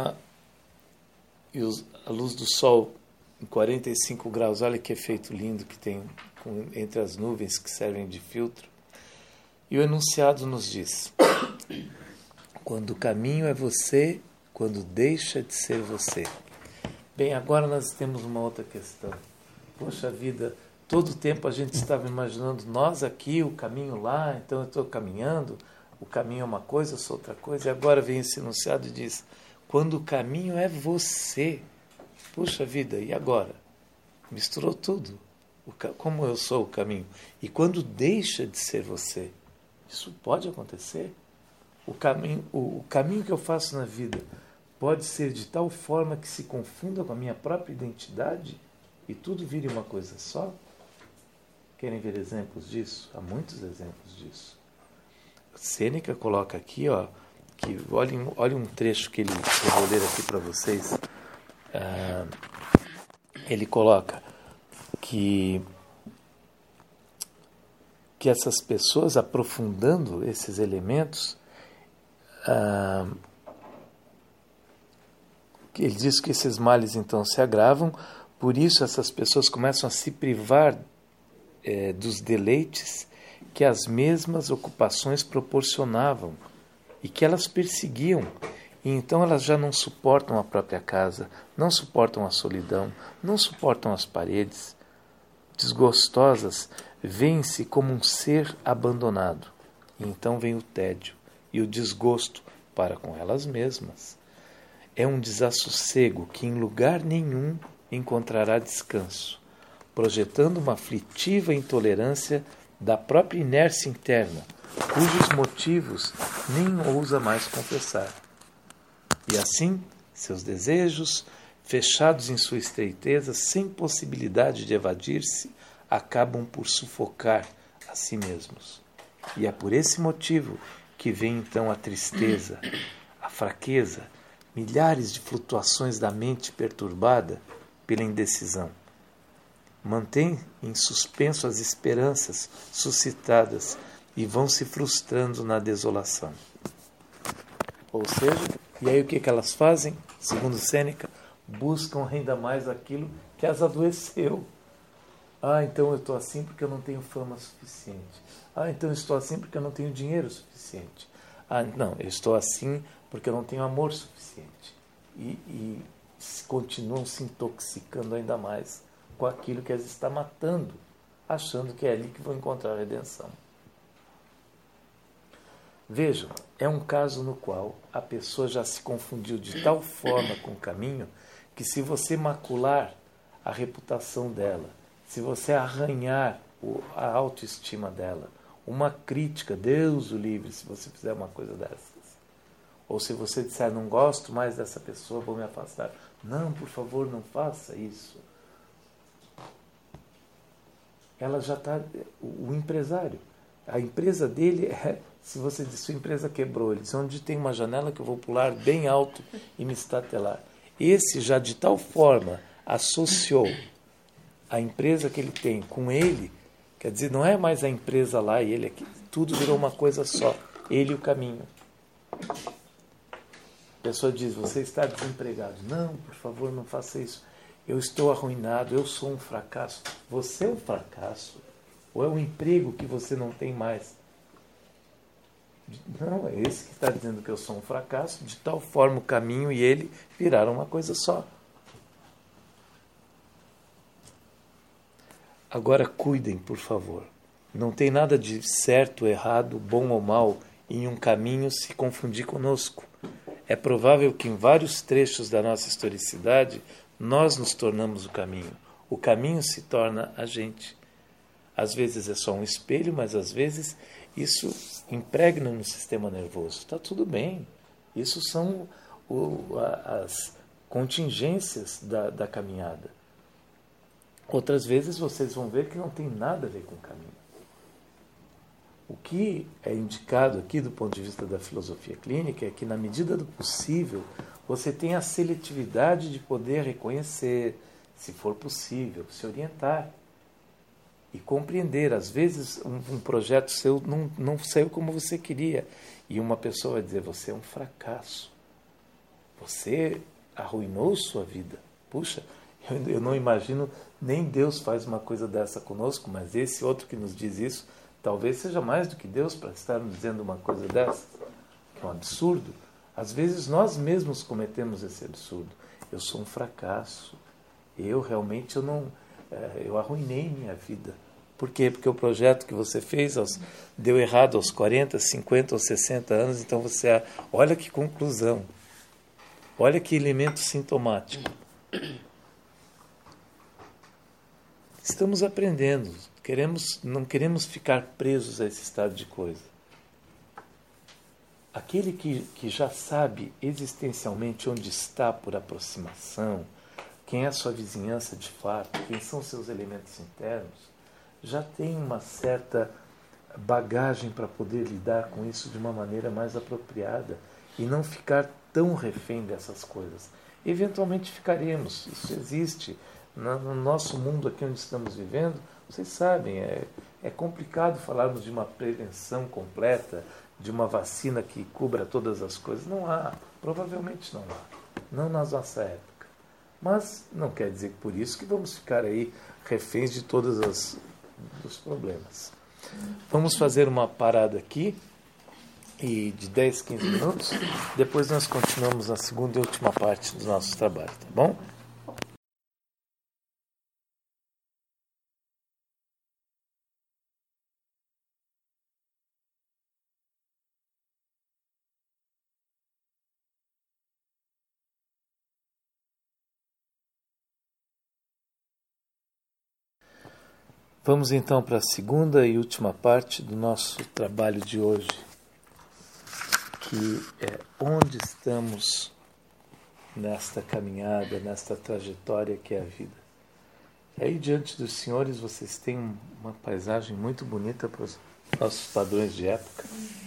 a luz do sol em 45 graus, olha que efeito lindo que tem entre as nuvens que servem de filtro. E o enunciado nos diz: quando o caminho é você, quando deixa de ser você. Bem, agora nós temos uma outra questão. Poxa vida, todo o tempo a gente estava imaginando nós aqui, o caminho lá, então eu estou caminhando, o caminho é uma coisa, eu sou outra coisa, e agora vem esse enunciado e diz: quando o caminho é você. Puxa vida, e agora? Misturou tudo. Como eu sou o caminho? E quando deixa de ser você? Isso pode acontecer? O caminho que eu faço na vida pode ser de tal forma que se confunda com a minha própria identidade e tudo vire uma coisa só? Querem ver exemplos disso? Há muitos exemplos disso. Sêneca coloca aqui, que olhem um trecho que eu vou ler aqui para vocês. Ele coloca que essas pessoas, aprofundando esses elementos, ele diz que esses males então se agravam, por isso essas pessoas começam a se privar dos deleites que as mesmas ocupações proporcionavam e que elas perseguiam. E então elas já não suportam a própria casa, não suportam a solidão, não suportam as paredes. Desgostosas, veem-se como um ser abandonado. E então vem o tédio e o desgosto para com elas mesmas. É um desassossego que em lugar nenhum encontrará descanso, projetando uma aflitiva intolerância da própria inércia interna, cujos motivos nem ousa mais confessar. E assim, seus desejos, fechados em sua estreiteza, sem possibilidade de evadir-se, acabam por sufocar a si mesmos. E é por esse motivo que vem então a tristeza, a fraqueza, milhares de flutuações da mente perturbada pela indecisão. Mantém em suspenso as esperanças suscitadas e vão se frustrando na desolação. Ou seja, e aí o que elas fazem? Segundo Sêneca, buscam ainda mais aquilo que as adoeceu. Então eu estou assim porque eu não tenho fama suficiente. Então eu estou assim porque eu não tenho dinheiro suficiente. Não, eu estou assim porque eu não tenho amor suficiente. E continuam se intoxicando ainda mais com aquilo que as está matando, achando que é ali que vão encontrar a redenção. Vejam, é um caso no qual a pessoa já se confundiu de tal forma com o caminho que se você macular a reputação dela, se você arranhar a autoestima dela, uma crítica, Deus o livre, se você fizer uma coisa dessas. Ou se você disser, não gosto mais dessa pessoa, vou me afastar. Não, por favor, não faça isso. Ela já está... O empresário, a empresa dele é... Se você diz, sua empresa quebrou, ele diz, onde tem uma janela que eu vou pular bem alto e me estatelar. Esse já de tal forma associou a empresa que ele tem com ele, quer dizer, não é mais a empresa lá e ele aqui, tudo virou uma coisa só, ele e o caminho. A pessoa diz, você está desempregado. Não, por favor, não faça isso. Eu estou arruinado, eu sou um fracasso. Você é um fracasso? Ou é um emprego que você não tem mais? Não, é esse que está dizendo que eu sou um fracasso, de tal forma o caminho e ele viraram uma coisa só. Agora cuidem, por favor. Não tem nada de certo, errado, bom ou mal em um caminho se confundir conosco. É provável que em vários trechos da nossa historicidade nós nos tornamos o caminho. O caminho se torna a gente. Às vezes é só um espelho, mas às vezes isso impregna no sistema nervoso. Está tudo bem. Isso são as contingências da caminhada. Outras vezes vocês vão ver que não tem nada a ver com o caminho. O que é indicado aqui do ponto de vista da filosofia clínica é que, na medida do possível, você tenha a seletividade de poder reconhecer, se for possível, se orientar e compreender. Às vezes um projeto seu não saiu como você queria e uma pessoa vai dizer, você é um fracasso, você arruinou sua vida. Puxa, eu não imagino, nem Deus faz uma coisa dessa conosco, mas esse outro que nos diz isso, talvez seja mais do que Deus para estar nos dizendo uma coisa dessa, que é um absurdo. Às vezes nós mesmos cometemos esse absurdo. Eu sou um fracasso, eu realmente eu arruinei minha vida. Por quê? Porque o projeto que você fez deu errado aos 40, 50 ou 60 anos, então você... Olha que conclusão. Olha que elemento sintomático. Estamos aprendendo. Não queremos ficar presos a esse estado de coisa. Aquele que já sabe existencialmente onde está por aproximação, quem é a sua vizinhança de fato, quem são seus elementos internos, já tem uma certa bagagem para poder lidar com isso de uma maneira mais apropriada e não ficar tão refém dessas coisas. Eventualmente ficaremos, isso existe. No nosso mundo aqui onde estamos vivendo, vocês sabem, é complicado falarmos de uma prevenção completa, de uma vacina que cubra todas as coisas. Não há, provavelmente não há, não na nossa época. Mas não quer dizer por isso que vamos ficar aí reféns de todos os problemas. Vamos fazer uma parada aqui de 10, 15 minutos. Depois nós continuamos na segunda e última parte do nosso trabalho, tá bom? Vamos então para a segunda e última parte do nosso trabalho de hoje, que é onde estamos nesta caminhada, nesta trajetória que é a vida. Aí diante dos senhores vocês têm uma paisagem muito bonita para os nossos padrões de época,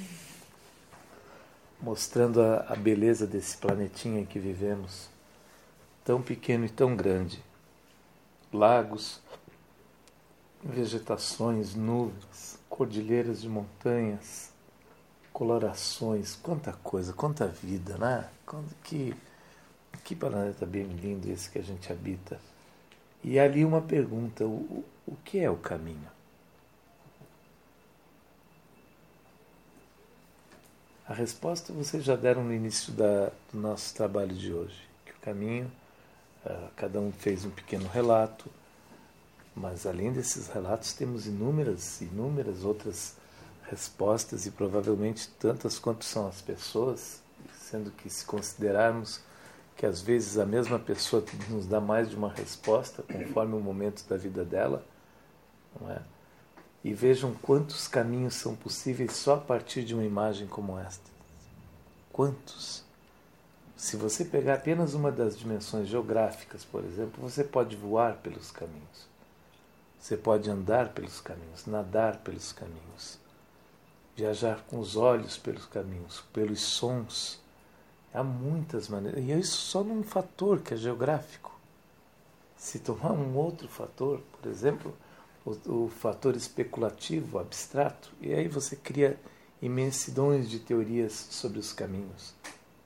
mostrando a beleza desse planetinha em que vivemos, tão pequeno e tão grande. Lagos, vegetações, nuvens, cordilheiras de montanhas, colorações, quanta coisa, quanta vida, né? Que planeta bem lindo esse que a gente habita. E ali uma pergunta, o que é o caminho? A resposta vocês já deram no início do nosso trabalho de hoje, que o caminho, cada um fez um pequeno relato, mas além desses relatos temos inúmeras outras respostas e provavelmente tantas quanto são as pessoas, sendo que se considerarmos que às vezes a mesma pessoa nos dá mais de uma resposta conforme o momento da vida dela, não é? E vejam quantos caminhos são possíveis só a partir de uma imagem como esta. Quantos? Se você pegar apenas uma das dimensões geográficas, por exemplo, você pode voar pelos caminhos. Você pode andar pelos caminhos, nadar pelos caminhos, viajar com os olhos pelos caminhos, pelos sons. Há muitas maneiras. E isso só num fator que é geográfico. Se tomar um outro fator, por exemplo, o fator especulativo, abstrato, e aí você cria imensidões de teorias sobre os caminhos.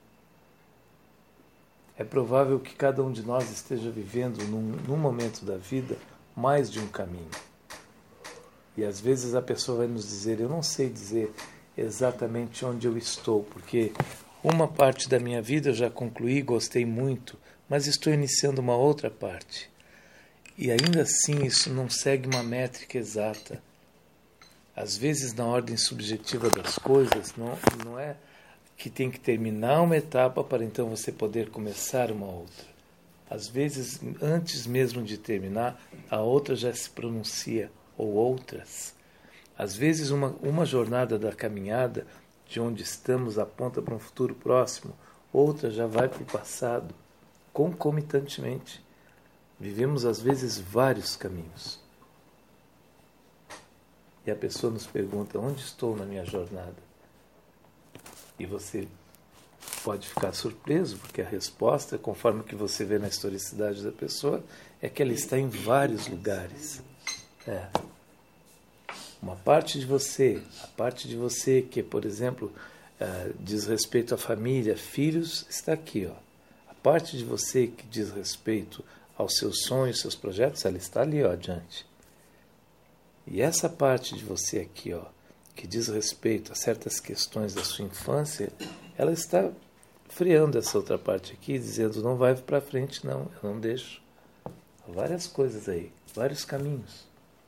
É provável que cada um de nós esteja vivendo num momento da vida mais de um caminho. E às vezes a pessoa vai nos dizer, eu não sei dizer exatamente onde eu estou, porque uma parte da minha vida eu já concluí, gostei muito, mas estou iniciando uma outra parte. E ainda assim isso não segue uma métrica exata. Às vezes na ordem subjetiva das coisas, não é que tem que terminar uma etapa para então você poder começar uma outra. Às vezes, antes mesmo de terminar, a outra já se pronuncia, ou outras. Às vezes, uma jornada da caminhada, de onde estamos, aponta para um futuro próximo, outra já vai para o passado, concomitantemente. Vivemos, às vezes, vários caminhos. E a pessoa nos pergunta, onde estou na minha jornada? E você pode ficar surpreso, porque a resposta, conforme o que você vê na historicidade da pessoa, é que ela está em vários lugares. Uma parte de você, a parte de você que, por exemplo, diz respeito à família, filhos, está aqui. Ó. A parte de você que diz respeito aos seus sonhos, seus projetos, ela está ali, ó, adiante. E essa parte de você aqui, ó, que diz respeito a certas questões da sua infância, ela está freando essa outra parte aqui, dizendo, não vai para frente não, eu não deixo. Há várias coisas aí, vários caminhos.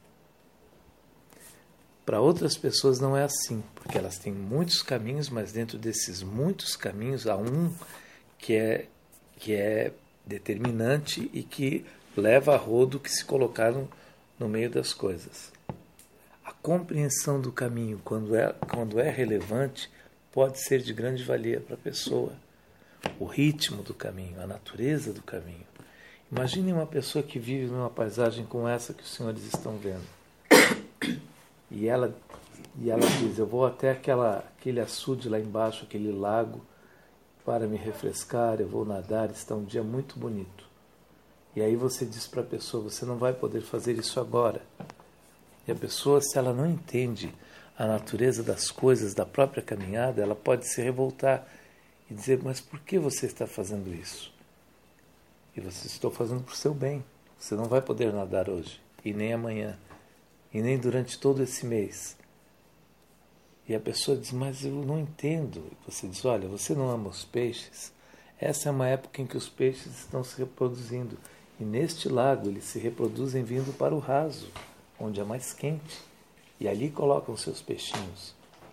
Para outras pessoas não é assim, porque elas têm muitos caminhos, mas dentro desses muitos caminhos há um que é determinante e que leva a rodo que se colocaram no meio das coisas. A compreensão do caminho, quando é relevante, pode ser de grande valia para a pessoa. O ritmo do caminho, a natureza do caminho. Imagine uma pessoa que vive numa paisagem como essa que os senhores estão vendo. E ela diz, eu vou até aquele açude lá embaixo, aquele lago, para me refrescar, eu vou nadar, está um dia muito bonito. E aí você diz para a pessoa, você não vai poder fazer isso agora. E a pessoa, se ela não entende a natureza das coisas, da própria caminhada, ela pode se revoltar e dizer, mas por que você está fazendo isso? E você estou fazendo para o seu bem. Você não vai poder nadar hoje, e nem amanhã, e nem durante todo esse mês. E a pessoa diz, mas eu não entendo. E você diz, olha, você não ama os peixes? Essa é uma época em que os peixes estão se reproduzindo. E neste lago eles se reproduzem vindo para o raso, onde é mais quente. E ali colocam seus peixinhos.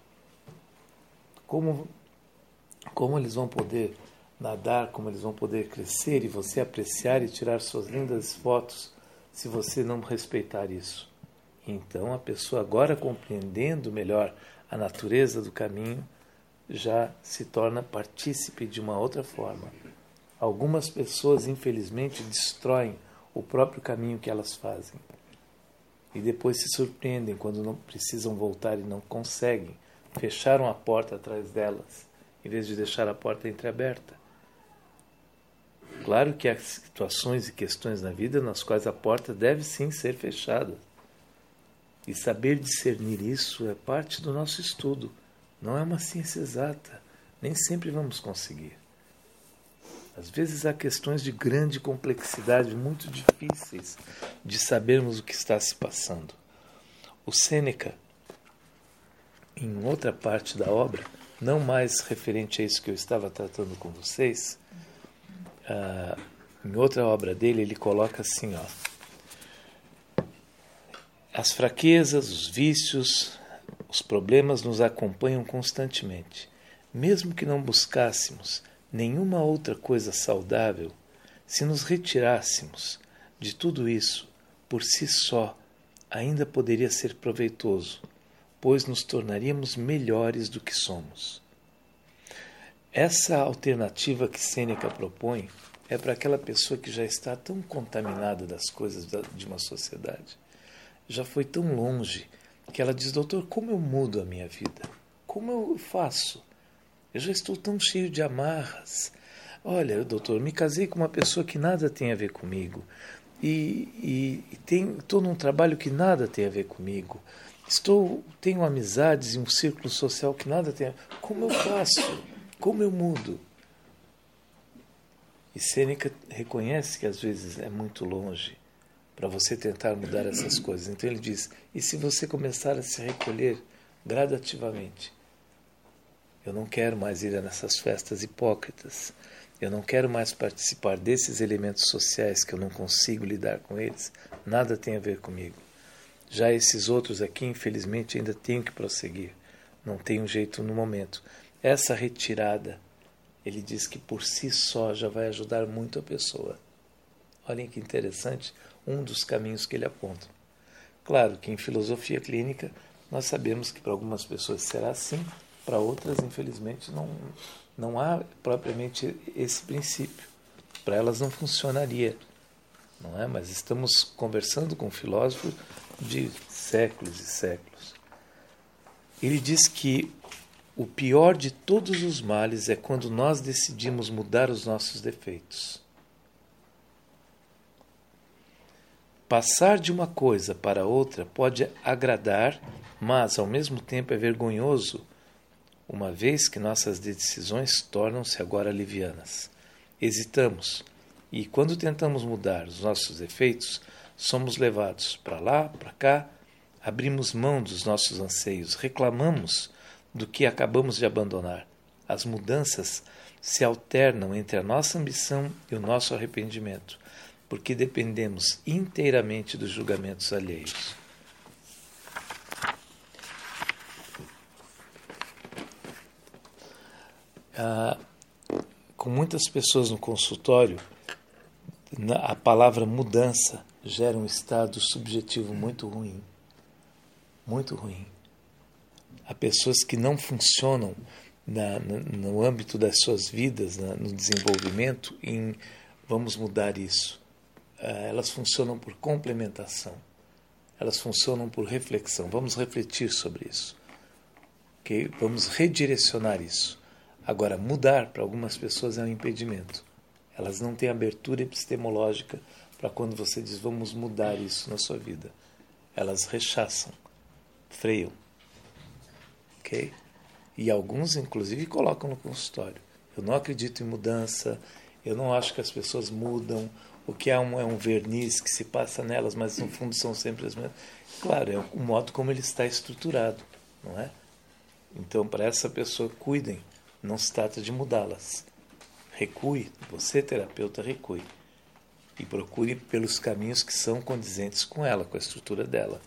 Como eles vão poder nadar, como eles vão poder crescer e você apreciar e tirar suas lindas fotos se você não respeitar isso? Então a pessoa, agora compreendendo melhor a natureza do caminho, já se torna partícipe de uma outra forma. Algumas pessoas, infelizmente, destroem o próprio caminho que elas fazem. E depois se surpreendem quando não precisam voltar e não conseguem. Fecharam a porta atrás delas, em vez de deixar a porta entreaberta. Claro que há situações e questões na vida nas quais a porta deve sim ser fechada. E saber discernir isso é parte do nosso estudo. Não é uma ciência exata. Nem sempre vamos conseguir. Às vezes há questões de grande complexidade, muito difíceis de sabermos o que está se passando. O Sêneca, em outra parte da obra, não mais referente a isso que eu estava tratando com vocês, em outra obra dele, ele coloca assim, as fraquezas, os vícios, os problemas nos acompanham constantemente. Mesmo que não buscássemos nenhuma outra coisa saudável, se nos retirássemos de tudo isso, por si só, ainda poderia ser proveitoso, pois nos tornaríamos melhores do que somos. Essa alternativa que Sêneca propõe é para aquela pessoa que já está tão contaminada das coisas de uma sociedade, já foi tão longe, que ela diz: doutor, como eu mudo a minha vida? Como eu faço? Eu já estou tão cheio de amarras. Olha, doutor, me casei com uma pessoa que nada tem a ver comigo. Estou num trabalho que nada tem a ver comigo. Tenho amizades e um círculo social que nada tem a ver. Como eu faço? Como eu mudo? E Sêneca reconhece que às vezes é muito longe para você tentar mudar essas coisas. Então ele diz: e se você começar a se recolher gradativamente? Eu não quero mais ir nessas festas hipócritas. Eu não quero mais participar desses elementos sociais que eu não consigo lidar com eles. Nada tem a ver comigo. Já esses outros aqui, infelizmente, ainda tenho que prosseguir. Não tenho jeito no momento. Essa retirada, ele diz que por si só já vai ajudar muito a pessoa. Olhem que interessante, um dos caminhos que ele aponta. Claro que em filosofia clínica nós sabemos que para algumas pessoas será assim, para outras, infelizmente, não há propriamente esse princípio. Para elas não funcionaria, não é? Mas estamos conversando com um filósofo de séculos e séculos. Ele diz que o pior de todos os males é quando nós decidimos mudar os nossos defeitos. Passar de uma coisa para outra pode agradar, mas ao mesmo tempo é vergonhoso, uma vez que nossas decisões tornam-se agora livianas. Hesitamos, e quando tentamos mudar os nossos defeitos, somos levados para lá, para cá, abrimos mão dos nossos anseios, reclamamos do que acabamos de abandonar. As mudanças se alternam entre a nossa ambição e o nosso arrependimento, porque dependemos inteiramente dos julgamentos alheios. Com muitas pessoas no consultório, a palavra mudança gera um estado subjetivo muito ruim. Muito ruim. Há pessoas que não funcionam no âmbito das suas vidas, no desenvolvimento, em vamos mudar isso. Elas funcionam por complementação. Elas funcionam por reflexão. Vamos refletir sobre isso. Okay? Vamos redirecionar isso. Agora, mudar para algumas pessoas é um impedimento. Elas não têm abertura epistemológica para quando você diz vamos mudar isso na sua vida. Elas rechaçam, freiam. Okay? E alguns, inclusive, colocam no consultório. Eu não acredito em mudança, eu não acho que as pessoas mudam, o que é um verniz que se passa nelas, mas no fundo são sempre as mesmas. Claro, é o modo como ele está estruturado, não é? Então, para essa pessoa, cuidem. Não se trata de mudá-las. Recue, você, terapeuta, recue. E procure pelos caminhos que são condizentes com ela, com a estrutura dela.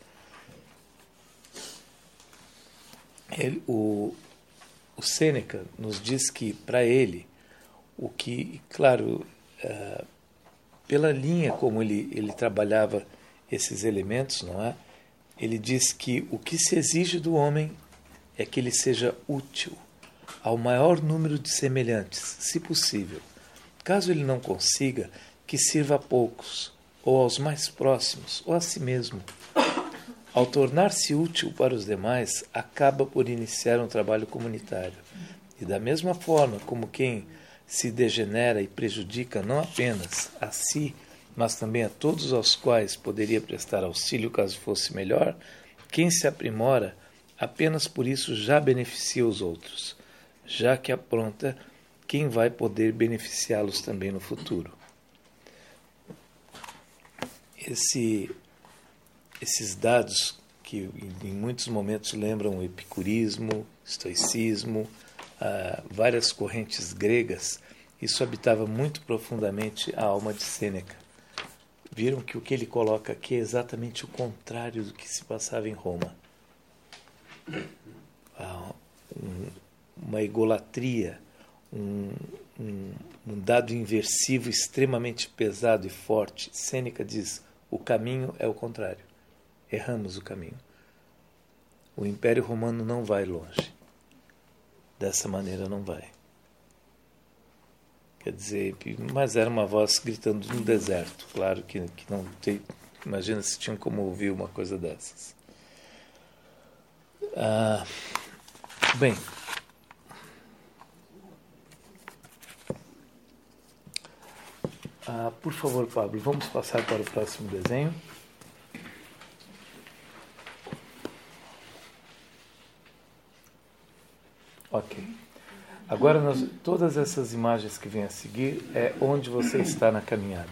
O Sêneca nos diz que, para ele, o que, claro, pela linha como ele trabalhava esses elementos, não é? ele diz que o que se exige do homem é que ele seja útil ao maior número de semelhantes, se possível. Caso ele não consiga, que sirva a poucos, ou aos mais próximos, ou a si mesmo. Ao tornar-se útil para os demais, acaba por iniciar um trabalho comunitário. E da mesma forma como quem se degenera e prejudica não apenas a si, mas também a todos aos quais poderia prestar auxílio caso fosse melhor, quem se aprimora apenas por isso já beneficia os outros, já que apronta quem vai poder beneficiá-los também no futuro. Esses dados que em muitos momentos lembram o epicurismo, estoicismo, várias correntes gregas, isso habitava muito profundamente a alma de Sêneca. Viram que o que ele coloca aqui é exatamente o contrário do que se passava em Roma. Uma egolatria, um dado inversivo extremamente pesado e forte. Sêneca diz: o caminho é o contrário. Erramos o caminho. O Império Romano não vai longe. Dessa maneira não vai. Quer dizer, mas era uma voz gritando no deserto. Claro que não tem. Imagina se tinham como ouvir uma coisa dessas. Bem. Por favor, Pablo, vamos passar para o próximo desenho. Ok. Agora, todas essas imagens que vêm a seguir é onde você está na caminhada.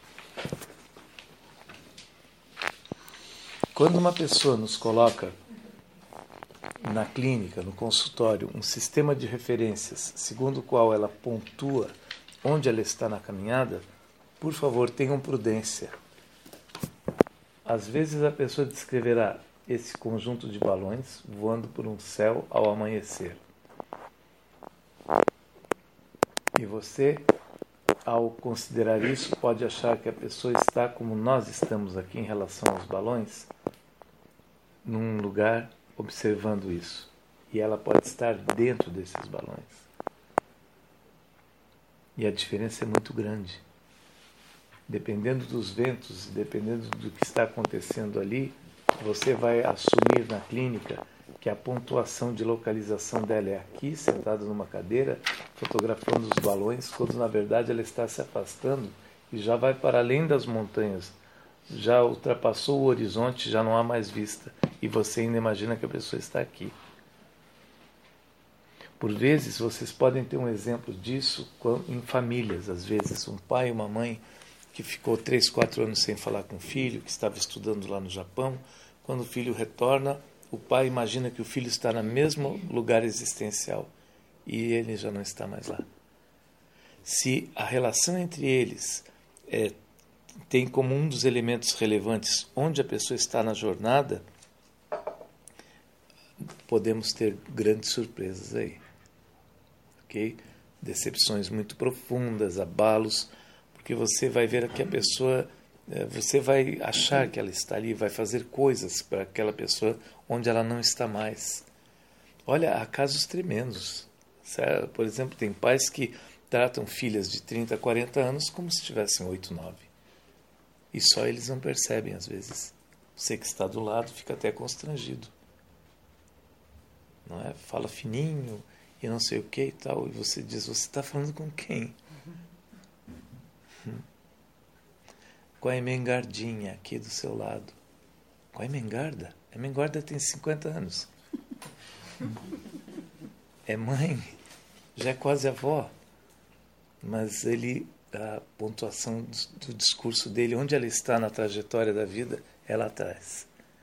Quando uma pessoa nos coloca na clínica, no consultório, um sistema de referências segundo o qual ela pontua onde ela está na caminhada, por favor, tenham prudência. Às vezes a pessoa descreverá esse conjunto de balões voando por um céu ao amanhecer. E você, ao considerar isso, pode achar que a pessoa está como nós estamos aqui em relação aos balões, num lugar observando isso. E ela pode estar dentro desses balões. E a diferença é muito grande. Dependendo dos ventos, dependendo do que está acontecendo ali, você vai assumir na clínica que a pontuação de localização dela é aqui, sentada numa cadeira, fotografando os balões, quando na verdade ela está se afastando e já vai para além das montanhas, já ultrapassou o horizonte, já não há mais vista, e você ainda imagina que a pessoa está aqui. Por vezes, vocês podem ter um exemplo disso em famílias, às vezes, um pai e uma mãe que ficou 3, 4 anos sem falar com o filho, que estava estudando lá no Japão. Quando o filho retorna, o pai imagina que o filho está no mesmo lugar existencial e ele já não está mais lá. Se a relação entre eles tem como um dos elementos relevantes onde a pessoa está na jornada, podemos ter grandes surpresas aí. Ok? Decepções muito profundas, abalos, porque você vai ver que a pessoa, você vai achar que ela está ali, vai fazer coisas para aquela pessoa onde ela não está mais. Olha, há casos tremendos. Certo? Por exemplo, tem pais que tratam filhas de 30, 40 anos como se tivessem 8, 9. E só eles não percebem, às vezes. Você que está do lado fica até constrangido. Não é? Fala fininho e não sei o que e tal. E você diz, você está falando com quem? Com a Emengardinha aqui do seu lado. Com a Emengarda? A Emengarda tem 50 anos. É mãe, já é quase avó. Mas a pontuação do discurso dele, onde ela está na trajetória da vida, é lá atrás.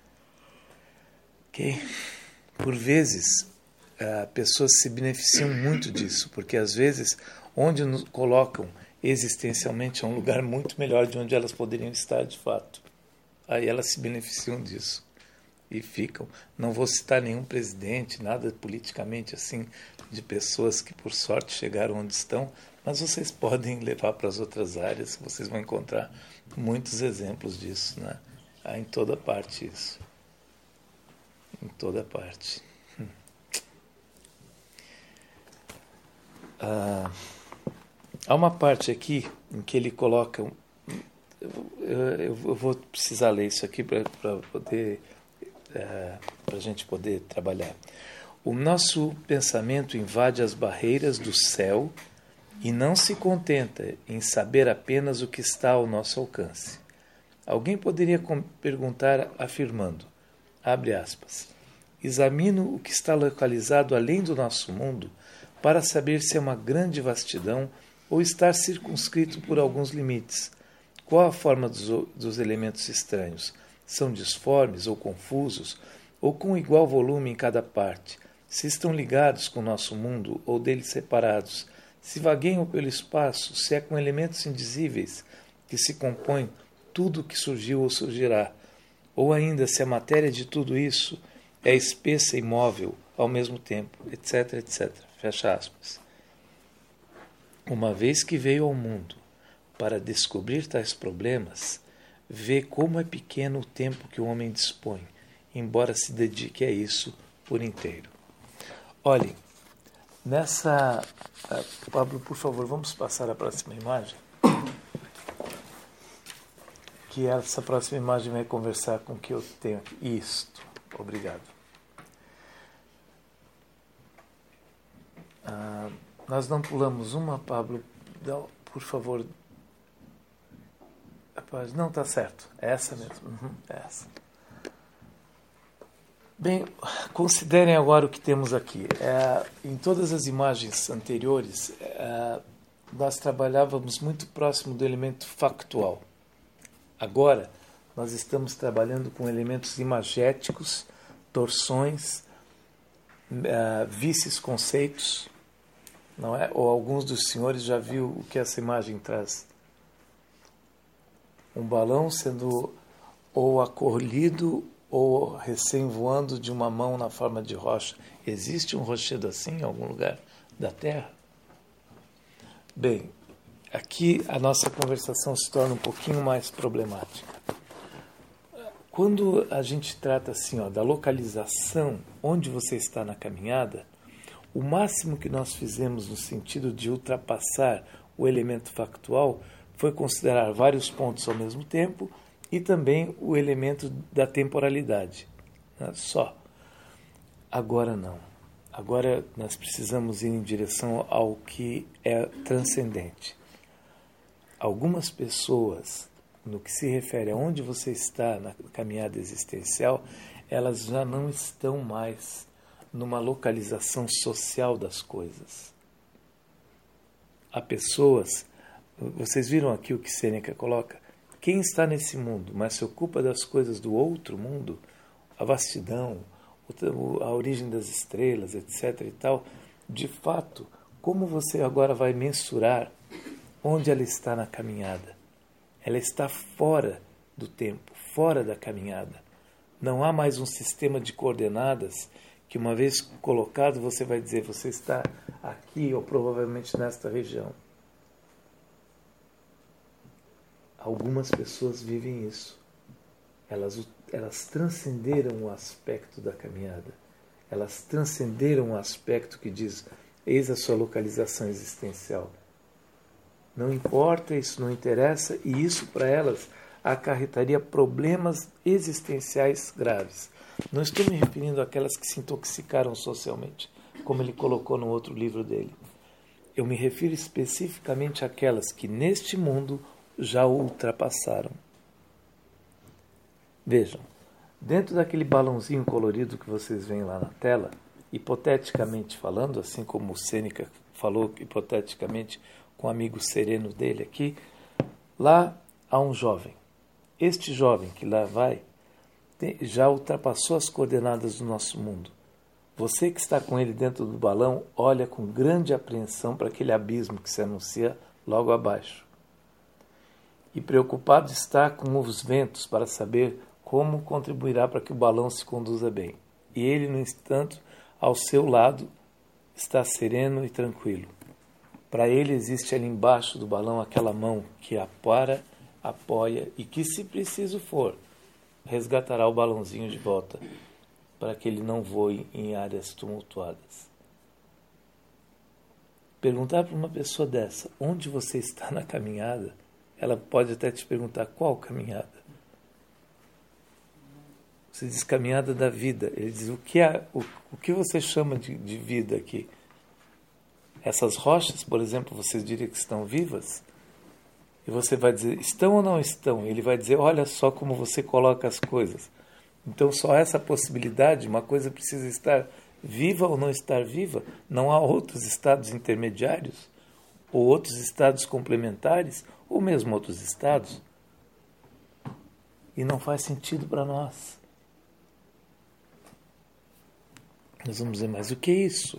Ok? Por vezes, pessoas se beneficiam muito disso, porque às vezes, onde nos colocam existencialmente é um lugar muito melhor de onde elas poderiam estar de fato. Aí elas se beneficiam disso e ficam. Não vou citar nenhum presidente, nada politicamente assim, de pessoas que por sorte chegaram onde estão, mas vocês podem levar para as outras áreas, vocês vão encontrar muitos exemplos disso, né? Há em toda parte isso. toda parte. Há uma parte aqui em que ele coloca... Eu vou precisar ler isso aqui para a gente poder trabalhar. O nosso pensamento invade as barreiras do céu e não se contenta em saber apenas o que está ao nosso alcance. Alguém poderia perguntar afirmando, abre aspas, examino o que está localizado além do nosso mundo para saber se é uma grande vastidão ou estar circunscrito por alguns limites. Qual a forma dos elementos estranhos? São disformes ou confusos, ou com igual volume em cada parte? Se estão ligados com o nosso mundo ou dele separados? Se vagueiam pelo espaço, se é com elementos indizíveis que se compõem tudo o que surgiu ou surgirá? Ou ainda se a matéria de tudo isso é espessa e móvel ao mesmo tempo, etc, etc. Fecha aspas. Uma vez que veio ao mundo para descobrir tais problemas, vê como é pequeno o tempo que o homem dispõe, embora se dedique a isso por inteiro. Olhem, nessa... Pablo, por favor, vamos passar a próxima imagem? Que essa próxima imagem vai conversar com o que eu tenho aqui. Isto. Obrigado. Nós não pulamos uma, Pablo. Não, por favor... Não, está certo. É essa mesmo. É essa. Bem, considerem agora o que temos aqui. Em todas as imagens anteriores, nós trabalhávamos muito próximo do elemento factual. Agora, nós estamos trabalhando com elementos imagéticos, torções, vices-conceitos, não é? Ou alguns dos senhores já viu o que essa imagem traz? Um balão sendo ou acolhido ou recém-voando de uma mão na forma de rocha. Existe um rochedo assim em algum lugar da Terra? Bem, aqui a nossa conversação se torna um pouquinho mais problemática. Quando a gente trata assim, da localização, onde você está na caminhada, o máximo que nós fizemos no sentido de ultrapassar o elemento factual foi considerar vários pontos ao mesmo tempo e também o elemento da temporalidade. Só. Agora não. Agora nós precisamos ir em direção ao que é transcendente. Algumas pessoas, no que se refere a onde você está na caminhada existencial, elas já não estão mais numa localização social das coisas. Há pessoas... Vocês viram aqui o que Sêneca coloca? Quem está nesse mundo, mas se ocupa das coisas do outro mundo, a vastidão, a origem das estrelas, etc. e tal, de fato, como você agora vai mensurar onde ela está na caminhada? Ela está fora do tempo, fora da caminhada. Não há mais um sistema de coordenadas que, uma vez colocado, você vai dizer, você está aqui ou provavelmente nesta região. Algumas pessoas vivem isso. Elas transcenderam o aspecto da caminhada. Elas transcenderam o aspecto que diz, eis a sua localização existencial. Não importa, isso não interessa, e isso para elas acarretaria problemas existenciais graves. Não estou me referindo àquelas que se intoxicaram socialmente, como ele colocou no outro livro dele. Eu me refiro especificamente àquelas que neste mundo já o ultrapassaram. Vejam, dentro daquele balãozinho colorido que vocês veem lá na tela, hipoteticamente falando, assim como o Sêneca falou hipoteticamente com o amigo sereno dele aqui, lá há um jovem. Este jovem que lá vai já ultrapassou as coordenadas do nosso mundo. Você que está com ele dentro do balão olha com grande apreensão para aquele abismo que se anuncia logo abaixo. E preocupado está com os ventos para saber como contribuirá para que o balão se conduza bem. E ele, no entanto, ao seu lado, está sereno e tranquilo. Para ele existe ali embaixo do balão aquela mão que apara, apoia e que, se preciso for, resgatará o balãozinho de volta para que ele não voe em áreas tumultuadas. Perguntar para uma pessoa dessa, onde você está na caminhada, ela pode até te perguntar qual caminhada. Você diz caminhada da vida. Ele diz, o que você chama de vida aqui? Essas rochas, por exemplo, você diria que estão vivas? E você vai dizer, estão ou não estão? Ele vai dizer, olha só como você coloca as coisas. Então só essa possibilidade, uma coisa precisa estar viva ou não estar viva, não há outros estados intermediários, ou outros estados complementares, ou mesmo outros estados. E não faz sentido para nós. Nós vamos dizer, mas o que é isso?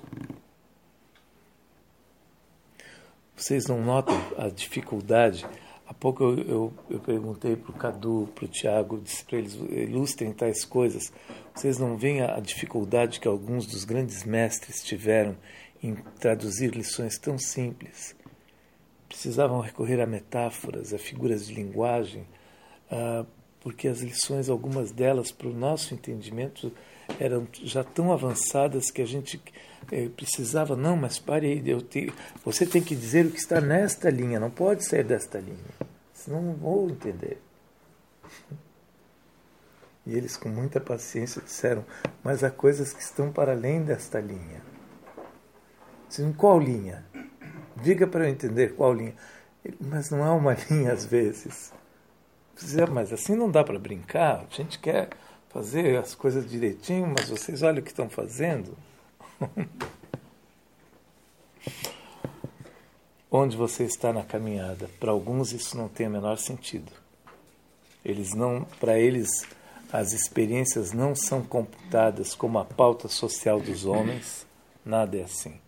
Vocês não notam a dificuldade? Há pouco eu perguntei para o Cadu, para o Tiago, disse para eles, ilustrem tais coisas. Vocês não veem a dificuldade que alguns dos grandes mestres tiveram em traduzir lições tão simples? Precisavam recorrer a metáforas, a figuras de linguagem, porque as lições, algumas delas, para o nosso entendimento, eram já tão avançadas que a gente precisava, não, mas pare aí, você tem que dizer o que está nesta linha, não pode sair desta linha, senão não vou entender. E eles com muita paciência disseram, mas há coisas que estão para além desta linha. Dizem, qual linha? Diga para eu entender qual linha. Mas não há uma linha às vezes. Mas assim não dá para brincar, a gente quer fazer as coisas direitinho, mas vocês olham o que estão fazendo. Onde você está na caminhada? Para alguns isso não tem o menor sentido. Para eles, as experiências não são computadas como a pauta social dos homens, nada é assim.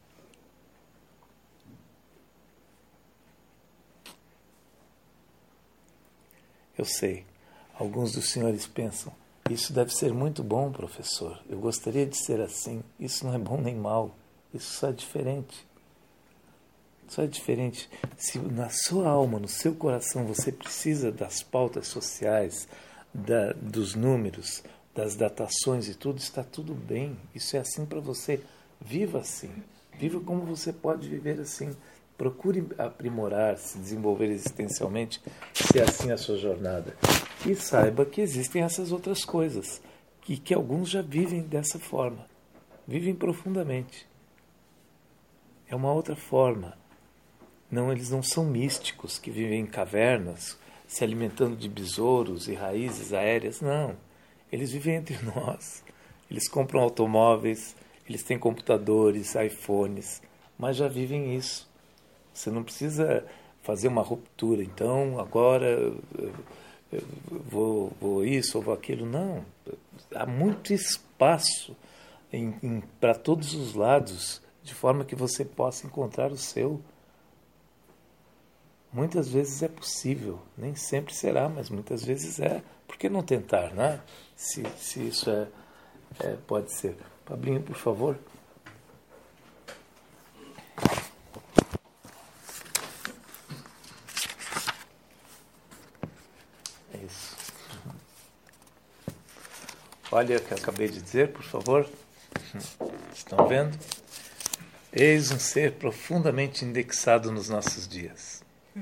Eu sei, alguns dos senhores pensam, isso deve ser muito bom, professor. Eu gostaria de ser assim. Isso não é bom nem mal. Isso só é diferente. Só é diferente. Se na sua alma, no seu coração, você precisa das pautas sociais, dos números, das datações e tudo, está tudo bem. Isso é assim para você. Viva assim. Viva como você pode viver assim. Procure aprimorar, se desenvolver existencialmente, se é assim a sua jornada. E saiba que existem essas outras coisas, e que alguns já vivem dessa forma. Vivem profundamente. É uma outra forma. Não, eles não são místicos que vivem em cavernas, se alimentando de besouros e raízes aéreas. Não. Eles vivem entre nós. Eles compram automóveis, eles têm computadores, iPhones, mas já vivem isso. Você não precisa fazer uma ruptura. Então, agora eu vou isso ou vou aquilo. Não. Há muito espaço para todos os lados, de forma que você possa encontrar o seu. Muitas vezes é possível. Nem sempre será, mas muitas vezes é. Por que não tentar, né? Se isso pode ser. Pablinho, por favor. Olha o que eu acabei de dizer, por favor. Estão vendo? Eis um ser profundamente indexado nos nossos dias.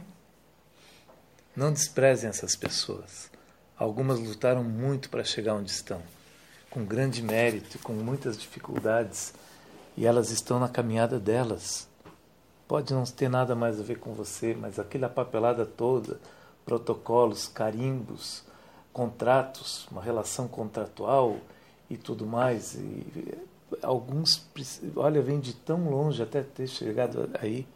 Não desprezem essas pessoas. Algumas lutaram muito para chegar onde estão, com grande mérito, com muitas dificuldades, e elas estão na caminhada delas. Pode não ter nada mais a ver com você, mas aquela papelada toda, protocolos, carimbos, contratos, uma relação contratual e tudo mais. E alguns, olha, vêm de tão longe até ter chegado aí.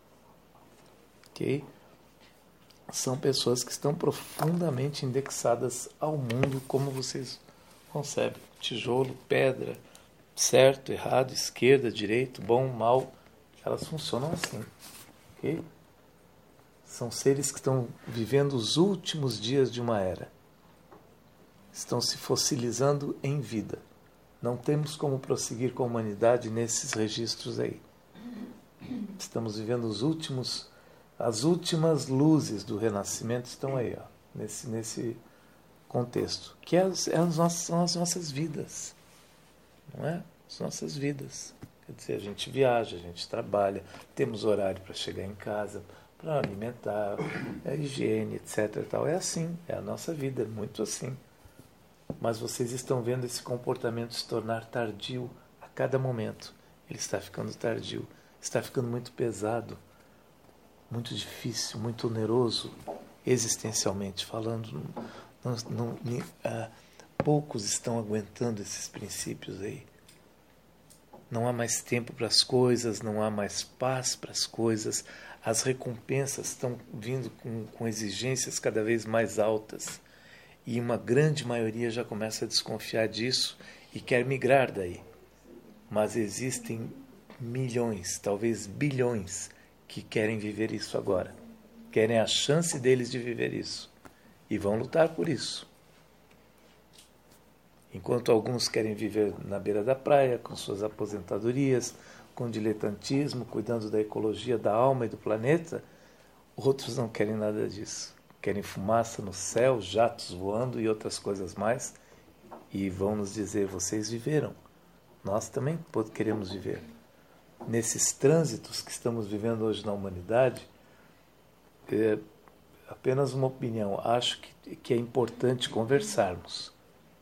Ok? São pessoas que estão profundamente indexadas ao mundo como vocês concebem. Tijolo, pedra, certo, errado, esquerda, direito, bom, mal. Elas funcionam assim. Ok? São seres que estão vivendo os últimos dias de uma era. Estão se fossilizando em vida. Não temos como prosseguir com a humanidade nesses registros aí. Estamos vivendo as últimas luzes do renascimento estão aí, ó, nesse contexto, que são as nossas vidas. não é? As nossas vidas. Quer dizer, a gente viaja, a gente trabalha, temos horário para chegar em casa, para alimentar, higiene, etc. E tal. É assim, é a nossa vida, é muito assim. Mas vocês estão vendo esse comportamento se tornar tardio a cada momento. Ele está ficando tardio, está ficando muito pesado, muito difícil, muito oneroso, existencialmente falando. Poucos estão aguentando esses princípios aí. Não há mais tempo para as coisas, não há mais paz para as coisas. As recompensas estão vindo com exigências cada vez mais altas. E uma grande maioria já começa a desconfiar disso e quer migrar daí. Mas existem milhões, talvez bilhões, que querem viver isso agora. Querem a chance deles de viver isso. E vão lutar por isso. Enquanto alguns querem viver na beira da praia, com suas aposentadorias, com diletantismo, cuidando da ecologia da alma e do planeta, outros não querem nada disso. Querem fumaça no céu, jatos voando e outras coisas mais, e vão nos dizer, vocês viveram, nós também queremos viver. Nesses trânsitos que estamos vivendo hoje na humanidade, apenas uma opinião, acho que é importante conversarmos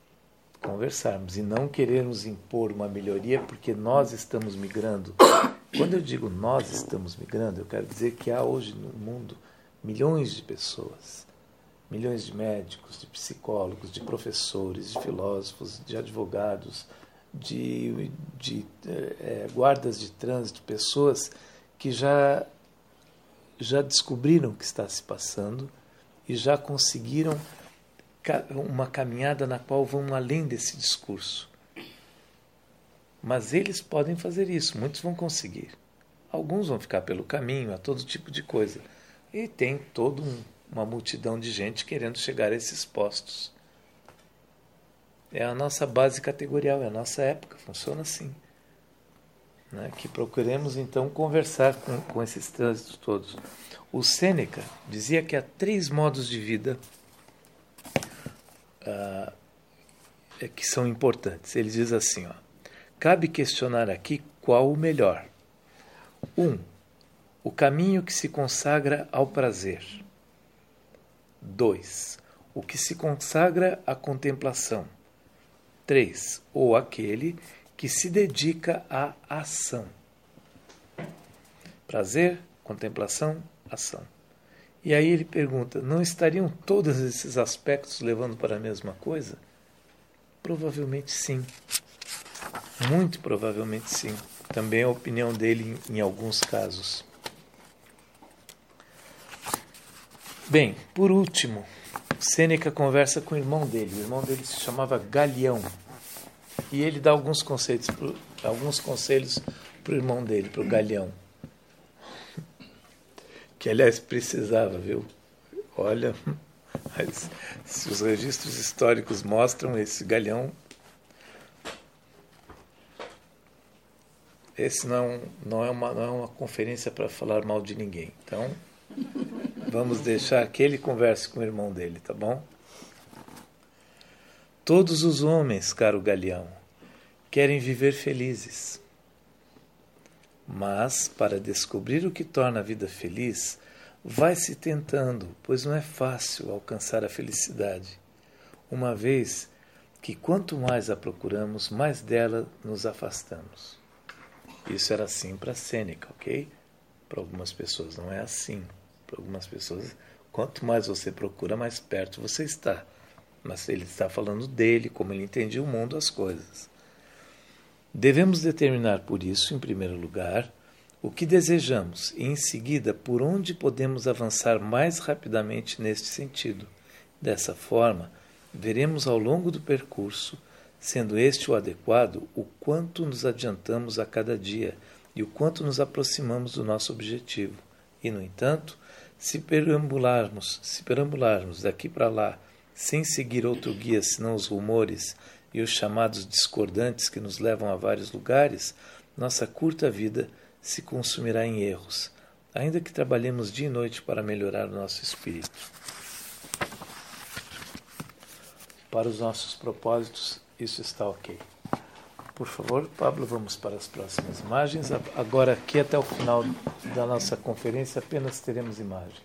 e não querermos impor uma melhoria porque nós estamos migrando. Quando eu digo nós estamos migrando, eu quero dizer que há hoje no mundo milhões de pessoas, milhões de médicos, de psicólogos, de professores, de filósofos, de advogados, de guardas de trânsito, pessoas que já descobriram o que está se passando e já conseguiram uma caminhada na qual vão além desse discurso. Mas eles podem fazer isso, muitos vão conseguir. Alguns vão ficar pelo caminho, a todo tipo de coisa. E tem toda uma multidão de gente querendo chegar a esses postos. É a nossa base categorial, é a nossa época, funciona assim. Né? Que procuremos então conversar com esses trânsitos todos. O Sêneca dizia que há 3 modos de vida que são importantes. Ele diz assim, cabe questionar aqui qual o melhor. 1. O caminho que se consagra ao prazer. 2. O que se consagra à contemplação. 3. Ou aquele que se dedica à ação. Prazer, contemplação, ação. E aí ele pergunta, não estariam todos esses aspectos levando para a mesma coisa? Provavelmente sim. Muito provavelmente sim. Também é a opinião dele em alguns casos. Bem, por último, Sêneca conversa com o irmão dele. O irmão dele se chamava Galião. E ele dá alguns conselhos para o irmão dele, para o Galião. Que, aliás, precisava, viu? Olha, mas, se os registros históricos mostram esse Galião, esse não é uma conferência para falar mal de ninguém. Então, vamos deixar que ele converse com o irmão dele, tá bom? Todos os homens, caro Galião, querem viver felizes. Mas, para descobrir o que torna a vida feliz, vai-se tentando, pois não é fácil alcançar a felicidade, uma vez que quanto mais a procuramos, mais dela nos afastamos. Isso era assim para Sêneca, ok? Para algumas pessoas não é assim. Para algumas pessoas, quanto mais você procura, mais perto você está. Mas ele está falando dele, como ele entendia o mundo, as coisas. Devemos determinar por isso, em primeiro lugar, o que desejamos e, em seguida, por onde podemos avançar mais rapidamente neste sentido. Dessa forma, veremos ao longo do percurso, sendo este o adequado, o quanto nos adiantamos a cada dia e o quanto nos aproximamos do nosso objetivo. E, no entanto, se perambularmos daqui para lá, sem seguir outro guia senão os rumores e os chamados discordantes que nos levam a vários lugares, nossa curta vida se consumirá em erros, ainda que trabalhemos dia e noite para melhorar o nosso espírito. Para os nossos propósitos, isso está ok. por favor, Pablo, vamos para as próximas imagens. Agora, aqui até o final da nossa conferência, apenas teremos imagens.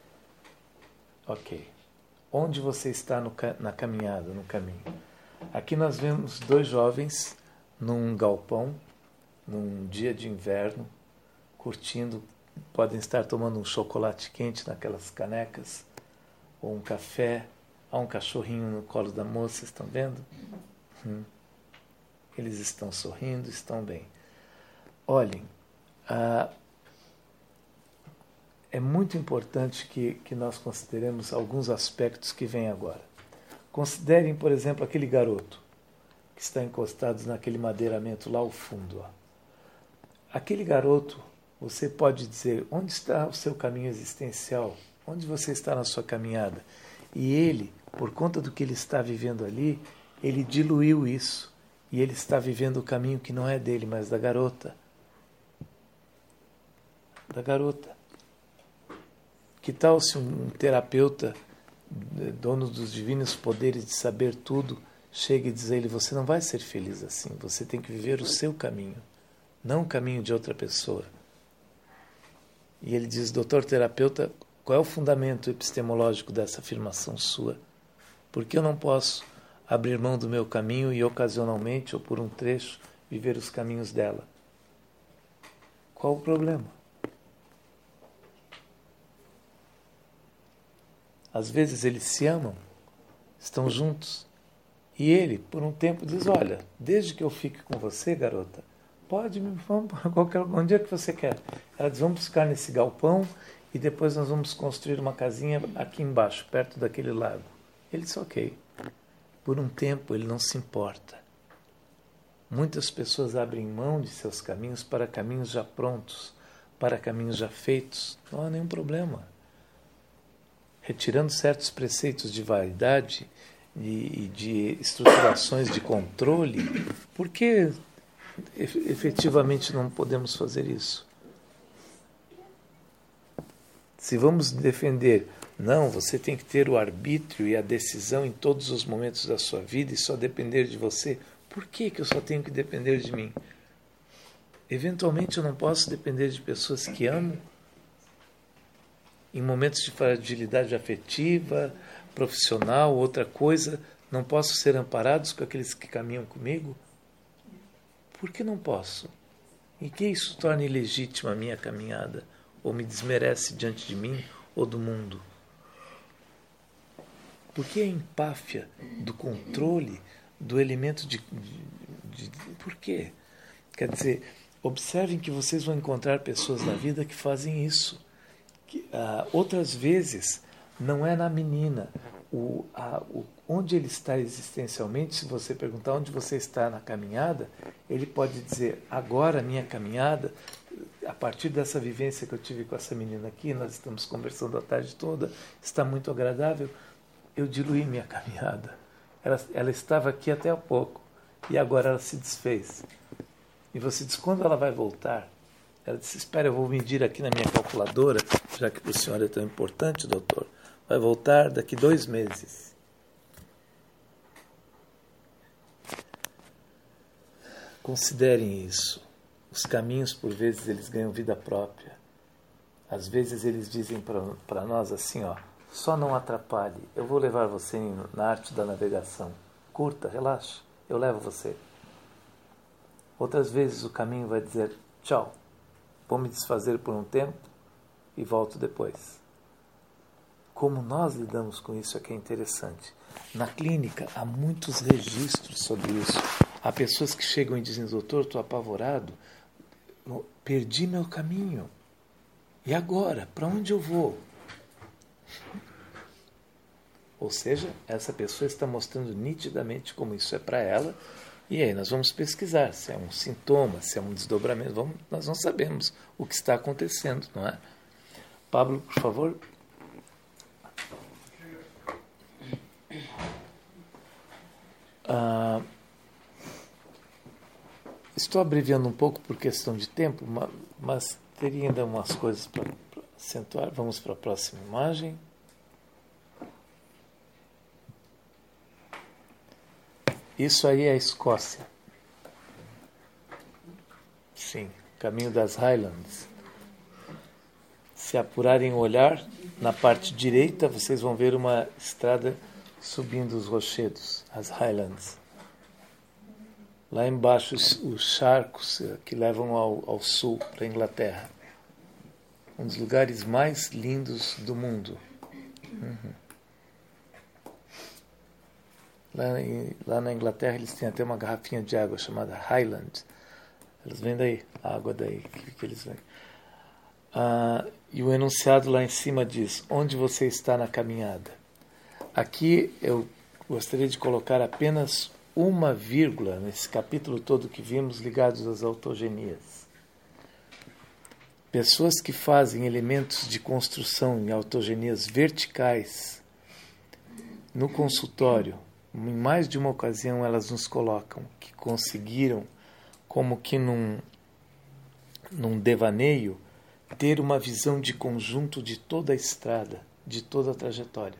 Ok. Onde você está na caminhada, no caminho? Aqui nós vemos dois jovens num galpão, num dia de inverno, curtindo, podem estar tomando um chocolate quente naquelas canecas, ou um café. Há um cachorrinho no colo da moça, estão vendo? Eles estão sorrindo, estão bem. Olhem, é muito importante que nós consideremos alguns aspectos que vêm agora. Considerem, por exemplo, aquele garoto que está encostado naquele madeiramento lá ao fundo. Aquele garoto, você pode dizer, onde está o seu caminho existencial? Onde você está na sua caminhada? E ele, por conta do que ele está vivendo ali, ele diluiu isso. E ele está vivendo o caminho que não é dele, mas da garota. Da garota. Que tal se um terapeuta, dono dos divinos poderes de saber tudo, chega e diz a ele, você não vai ser feliz assim, você tem que viver o seu caminho, não o caminho de outra pessoa. E ele diz, doutor terapeuta, qual é o fundamento epistemológico dessa afirmação sua? Por que eu não posso abrir mão do meu caminho e ocasionalmente, ou por um trecho, viver os caminhos dela? Qual o problema? Às vezes eles se amam, estão juntos, e ele, por um tempo, diz, olha, desde que eu fique com você, garota, vamos para onde é que você quer? Ela diz, vamos ficar nesse galpão e depois nós vamos construir uma casinha aqui embaixo, perto daquele lago. Ele diz, ok. Por um tempo ele não se importa. Muitas pessoas abrem mão de seus caminhos para caminhos já prontos, para caminhos já feitos. Não há nenhum problema. Retirando certos preceitos de vaidade e de estruturações de controle, por que efetivamente não podemos fazer isso? Se vamos defender, não, você tem que ter o arbítrio e a decisão em todos os momentos da sua vida e só depender de você, por que eu só tenho que depender de mim? Eventualmente eu não posso depender de pessoas que amo? Em momentos de fragilidade afetiva, profissional, outra coisa, não posso ser amparados com aqueles que caminham comigo? Por que não posso? Em que isso torna ilegítima a minha caminhada? Ou me desmerece diante de mim ou do mundo? Por que a empáfia do controle do elemento Por quê? Quer dizer, observem que vocês vão encontrar pessoas na vida que fazem isso. Outras vezes, não é na menina. Onde ele está existencialmente, se você perguntar onde você está na caminhada, ele pode dizer, agora a minha caminhada, a partir dessa vivência que eu tive com essa menina aqui, nós estamos conversando a tarde toda, está muito agradável, eu diluí minha caminhada. Ela estava aqui até há pouco, e agora ela se desfez. E você diz, quando ela vai voltar? Ela disse, espera, eu vou medir aqui na minha calculadora, já que para o senhor é tão importante, doutor. Vai voltar daqui 2 meses. Considerem isso. Os caminhos, por vezes, eles ganham vida própria. Às vezes eles dizem para nós assim, só não atrapalhe, eu vou levar você na arte da navegação. Curta, relaxa, eu levo você. Outras vezes o caminho vai dizer, tchau, vou me desfazer por um tempo e volto depois. Como nós lidamos com isso é que é interessante. Na clínica há muitos registros sobre isso. Há pessoas que chegam e dizem, doutor, estou apavorado, perdi meu caminho. E agora? Para onde eu vou? Ou seja, essa pessoa está mostrando nitidamente como isso é para ela. E aí nós vamos pesquisar se é um sintoma, se é um desdobramento. Nós não sabemos o que está acontecendo, não é? Pablo, por favor. Estou abreviando um pouco por questão de tempo, mas teria ainda umas coisas para acentuar. Vamos para a próxima imagem. Isso aí é a Escócia. Sim, caminho das Highlands. Se apurarem o olhar, na parte direita vocês vão ver uma estrada subindo os rochedos, as Highlands. Lá embaixo os charcos que levam ao sul, para a Inglaterra. Um dos lugares mais lindos do mundo. Lá na Inglaterra eles têm até uma garrafinha de água chamada Highland. Eles vêm daí, a água daí que eles vêm. E o enunciado lá em cima diz: onde você está na caminhada? Aqui eu gostaria de colocar apenas uma vírgula nesse capítulo todo que vimos ligados às autogenias. Pessoas que fazem elementos de construção em autogenias verticais no consultório, em mais de uma ocasião elas nos colocam que conseguiram, como que num devaneio, ter uma visão de conjunto de toda a estrada, de toda a trajetória.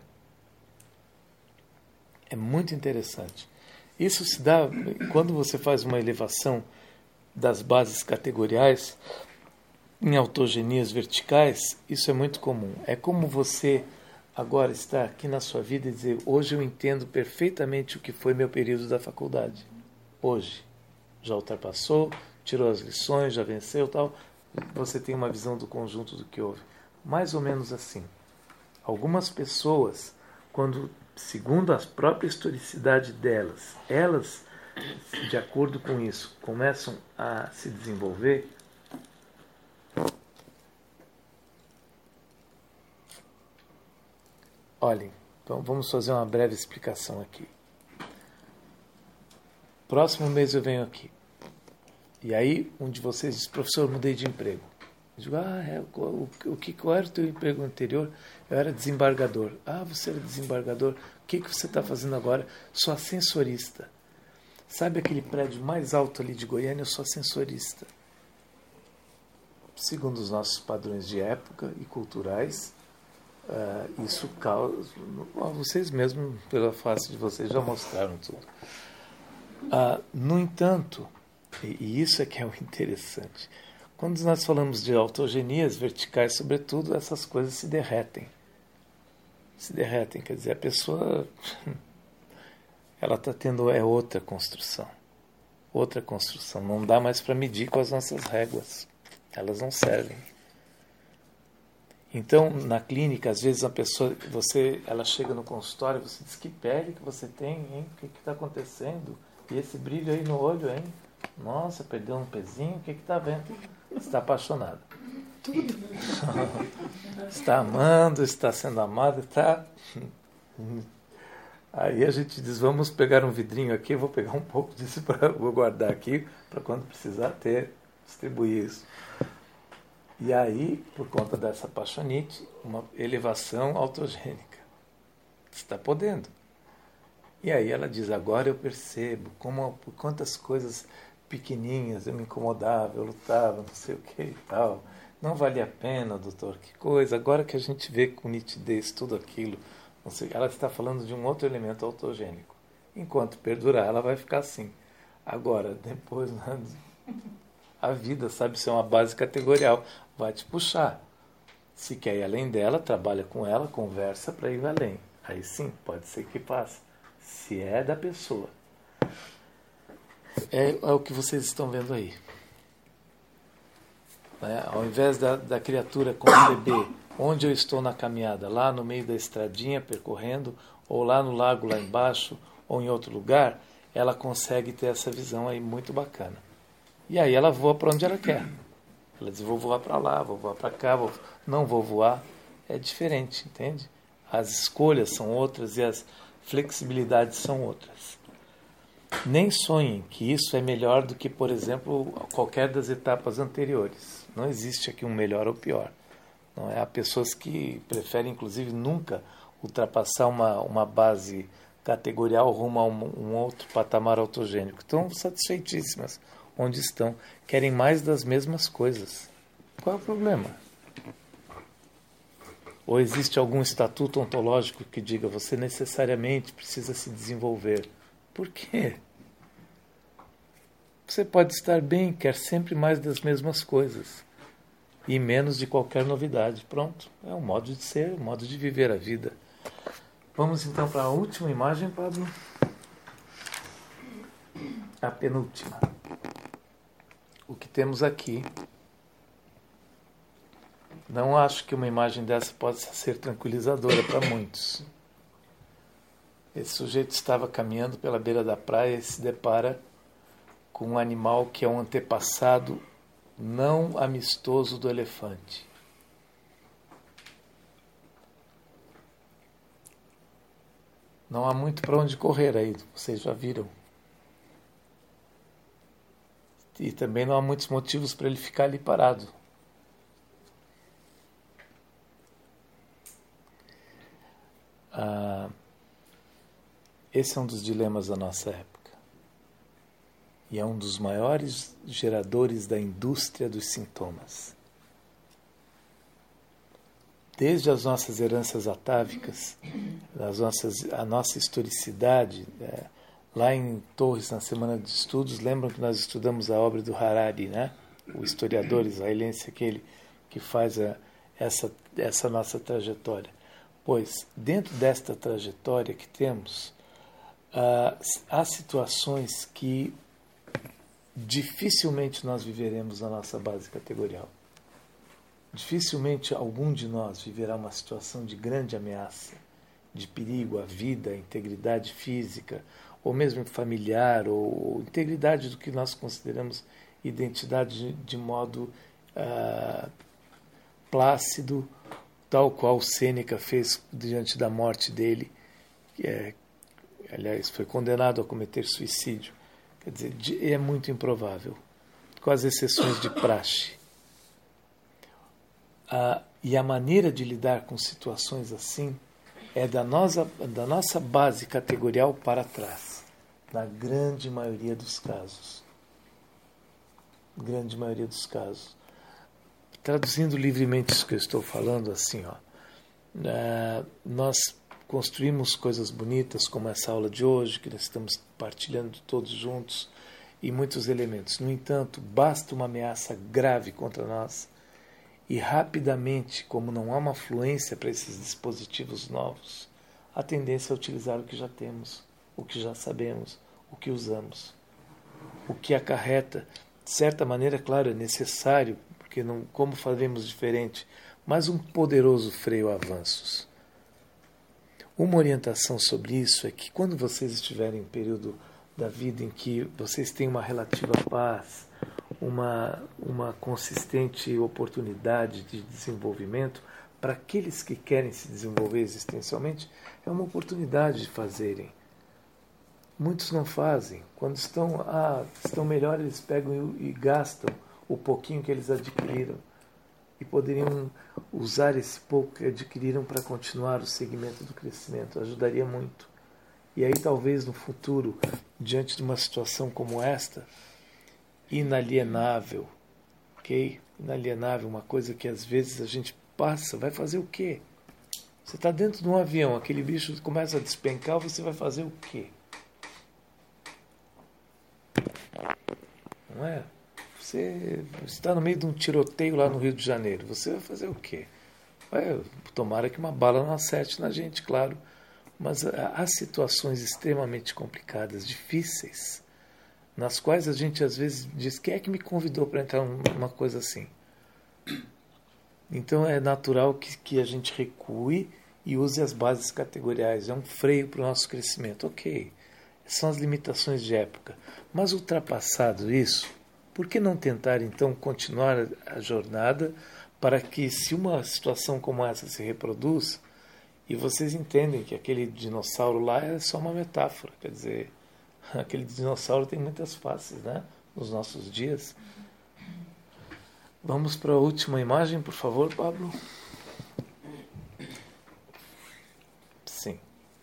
É muito interessante. Isso se dá quando você faz uma elevação das bases categoriais em autogenias verticais. Isso é muito comum. É como você agora estar aqui na sua vida e dizer: hoje eu entendo perfeitamente o que foi meu período da faculdade. Hoje. Já ultrapassou, tirou as lições, já venceu, tal. Você tem uma visão do conjunto do que houve. Mais ou menos assim. Algumas pessoas, quando, segundo a própria historicidade delas, elas, de acordo com isso, começam a se desenvolver. Olhem, então vamos fazer uma breve explicação aqui. Próximo mês eu venho aqui. E aí, um de vocês diz: professor, mudei de emprego. Eu digo: qual era o teu emprego anterior? Eu era desembargador. Ah, você era desembargador. O que você está fazendo agora? Sou ascensorista. Sabe aquele prédio mais alto ali de Goiânia? Eu sou ascensorista. Segundo os nossos padrões de época e culturais, isso causa... Vocês mesmos, pela face de vocês, já mostraram tudo. No entanto, e isso é que é o interessante, quando nós falamos de autogenias verticais, sobretudo, essas coisas se derretem. Se derretem, quer dizer, a pessoa ela está tendo outra construção. Outra construção. Não dá mais para medir com as nossas réguas. Elas não servem. Então, na clínica, às vezes a pessoa, ela chega no consultório, você diz: que pele que você tem, hein? O que está acontecendo? E esse brilho aí no olho, hein? Nossa, perdeu um pezinho, o que está vendo? Está apaixonado. Tudo. Está amando, está sendo amado, está... Aí a gente diz: vamos pegar um vidrinho aqui, eu vou pegar um pouco disso, vou guardar aqui, para quando precisar distribuir isso. E aí, por conta dessa paixonite, uma elevação autogênica. Está podendo. E aí ela diz: agora eu percebo por quantas coisas pequenininhas eu me incomodava, eu lutava, não sei o que e tal. Não valia a pena, doutor, que coisa. Agora que a gente vê com nitidez tudo aquilo, não sei, ela está falando de um outro elemento autogênico. Enquanto perdurar, ela vai ficar assim. Agora, depois, a vida, sabe, ser uma base categorial, vai te puxar. Se quer ir além dela, trabalha com ela, conversa para ir além. Aí sim, pode ser que passe. Se é da pessoa. É o que vocês estão vendo aí. Ao invés da criatura conceber onde eu estou na caminhada, lá no meio da estradinha percorrendo, ou lá no lago lá embaixo, ou em outro lugar, ela consegue ter essa visão aí muito bacana. E aí ela voa para onde ela quer. Ela diz: vou voar para lá, vou voar para cá, não vou voar. É diferente, entende? As escolhas são outras e as flexibilidades são outras. Nem sonhem que isso é melhor do que, por exemplo, qualquer das etapas anteriores. Não existe aqui um melhor ou pior. Não é? Há pessoas que preferem, inclusive, nunca ultrapassar uma base categorial rumo a um outro patamar autogênico. Estão satisfeitíssimas onde estão. Querem mais das mesmas coisas. Qual é o problema? Ou existe algum estatuto ontológico que diga: você necessariamente precisa se desenvolver? Por quê? Você pode estar bem, quer sempre mais das mesmas coisas e menos de qualquer novidade. Pronto, é um modo de ser, um modo de viver a vida. Vamos então para a última imagem, Pablo. A penúltima. O que temos aqui. Não acho que uma imagem dessa possa ser tranquilizadora para muitos. Esse sujeito estava caminhando pela beira da praia e se depara com um animal que é um antepassado não amistoso do elefante. Não há muito para onde correr aí, vocês já viram. E também não há muitos motivos para ele ficar ali parado. Esse é um dos dilemas da nossa época. E é um dos maiores geradores da indústria dos sintomas. Desde as nossas heranças atávicas, a nossa historicidade, lá em Torres, na Semana de Estudos, lembram que nós estudamos a obra do Harari, né? O historiador israelense, aquele que faz essa nossa trajetória. Pois, dentro desta trajetória que temos, há situações que dificilmente nós viveremos na nossa base categorial. Dificilmente algum de nós viverá uma situação de grande ameaça, de perigo à vida, à integridade física, ou mesmo familiar, ou integridade do que nós consideramos identidade de modo plácido, tal qual Sêneca fez diante da morte dele, aliás, foi condenado a cometer suicídio. Quer dizer, é muito improvável, com as exceções de praxe. E a maneira de lidar com situações assim é da nossa base categorial para trás, na grande maioria dos casos. Grande maioria dos casos. Traduzindo livremente isso que eu estou falando, assim, nós construímos coisas bonitas como essa aula de hoje, que nós estamos partilhando todos juntos, e muitos elementos. No entanto, basta uma ameaça grave contra nós e rapidamente, como não há uma fluência para esses dispositivos novos, a tendência é utilizar o que já temos, o que já sabemos, o que usamos. O que acarreta, de certa maneira, claro, é necessário, porque não, como faremos diferente, mas um poderoso freio a avanços. Uma orientação sobre isso é que quando vocês estiverem em um período da vida em que vocês têm uma relativa paz, uma consistente oportunidade de desenvolvimento, para aqueles que querem se desenvolver existencialmente, é uma oportunidade de fazerem. Muitos não fazem. Quando estão melhor, eles pegam e gastam o pouquinho que eles adquiriram. E poderiam usar esse pouco que adquiriram para continuar o segmento do crescimento. Ajudaria muito. E aí talvez no futuro, diante de uma situação como esta, inalienável, ok? Inalienável, uma coisa que às vezes a gente passa, vai fazer o quê? Você está dentro de um avião, aquele bicho começa a despencar, você vai fazer o quê? Não é? Você está no meio de um tiroteio lá no Rio de Janeiro, você vai fazer o quê? Tomara que uma bala não acerte na gente, claro, mas há situações extremamente complicadas, difíceis, nas quais a gente às vezes diz, quem é que me convidou para entrar numa coisa assim? Então é natural que a gente recue e use as bases categoriais, é um freio para o nosso crescimento, ok, são as limitações de época, mas ultrapassado isso, por que não tentar então continuar a jornada para que, se uma situação como essa se reproduz, e vocês entendem que aquele dinossauro lá é só uma metáfora, quer dizer, aquele dinossauro tem muitas faces, né, nos nossos dias. Vamos para a última imagem, por favor, Pablo. Sim.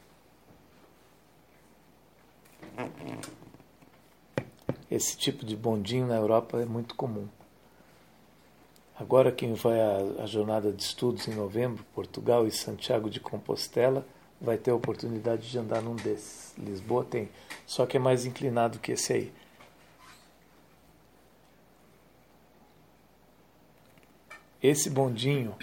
Esse tipo de bondinho na Europa é muito comum. Agora quem vai à jornada de estudos em novembro, Portugal e Santiago de Compostela, vai ter a oportunidade de andar num desses. Lisboa tem, só que é mais inclinado que esse aí. esse bondinho,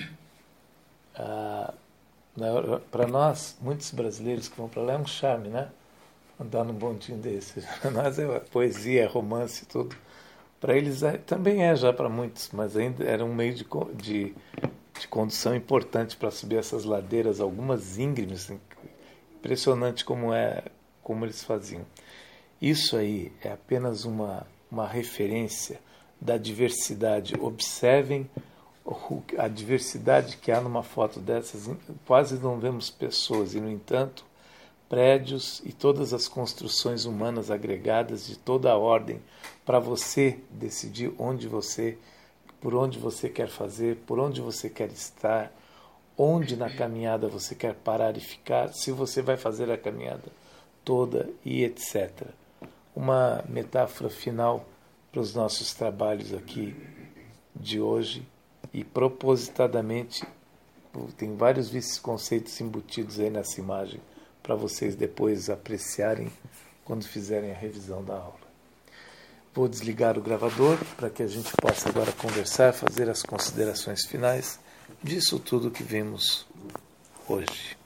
para nós, muitos brasileiros que vão para lá, é um charme, né? Andar num bondinho desse. Para nós é poesia, é romance, tudo. Para eles também já para muitos, mas ainda era um meio de condução importante para subir essas ladeiras, algumas íngremes. Impressionante como eles faziam. Isso aí é apenas uma referência da diversidade. Observem a diversidade que há numa foto dessas. Quase não vemos pessoas, e no entanto prédios e todas as construções humanas agregadas de toda a ordem para você decidir por onde você quer fazer, por onde você quer estar, onde na caminhada você quer parar e ficar, se você vai fazer a caminhada toda e etc. Uma metáfora final para os nossos trabalhos aqui de hoje, e propositadamente tem vários vice-conceitos embutidos aí nessa imagem, para vocês depois apreciarem quando fizerem a revisão da aula. Vou desligar o gravador para que a gente possa agora conversar, fazer as considerações finais disso tudo que vimos hoje.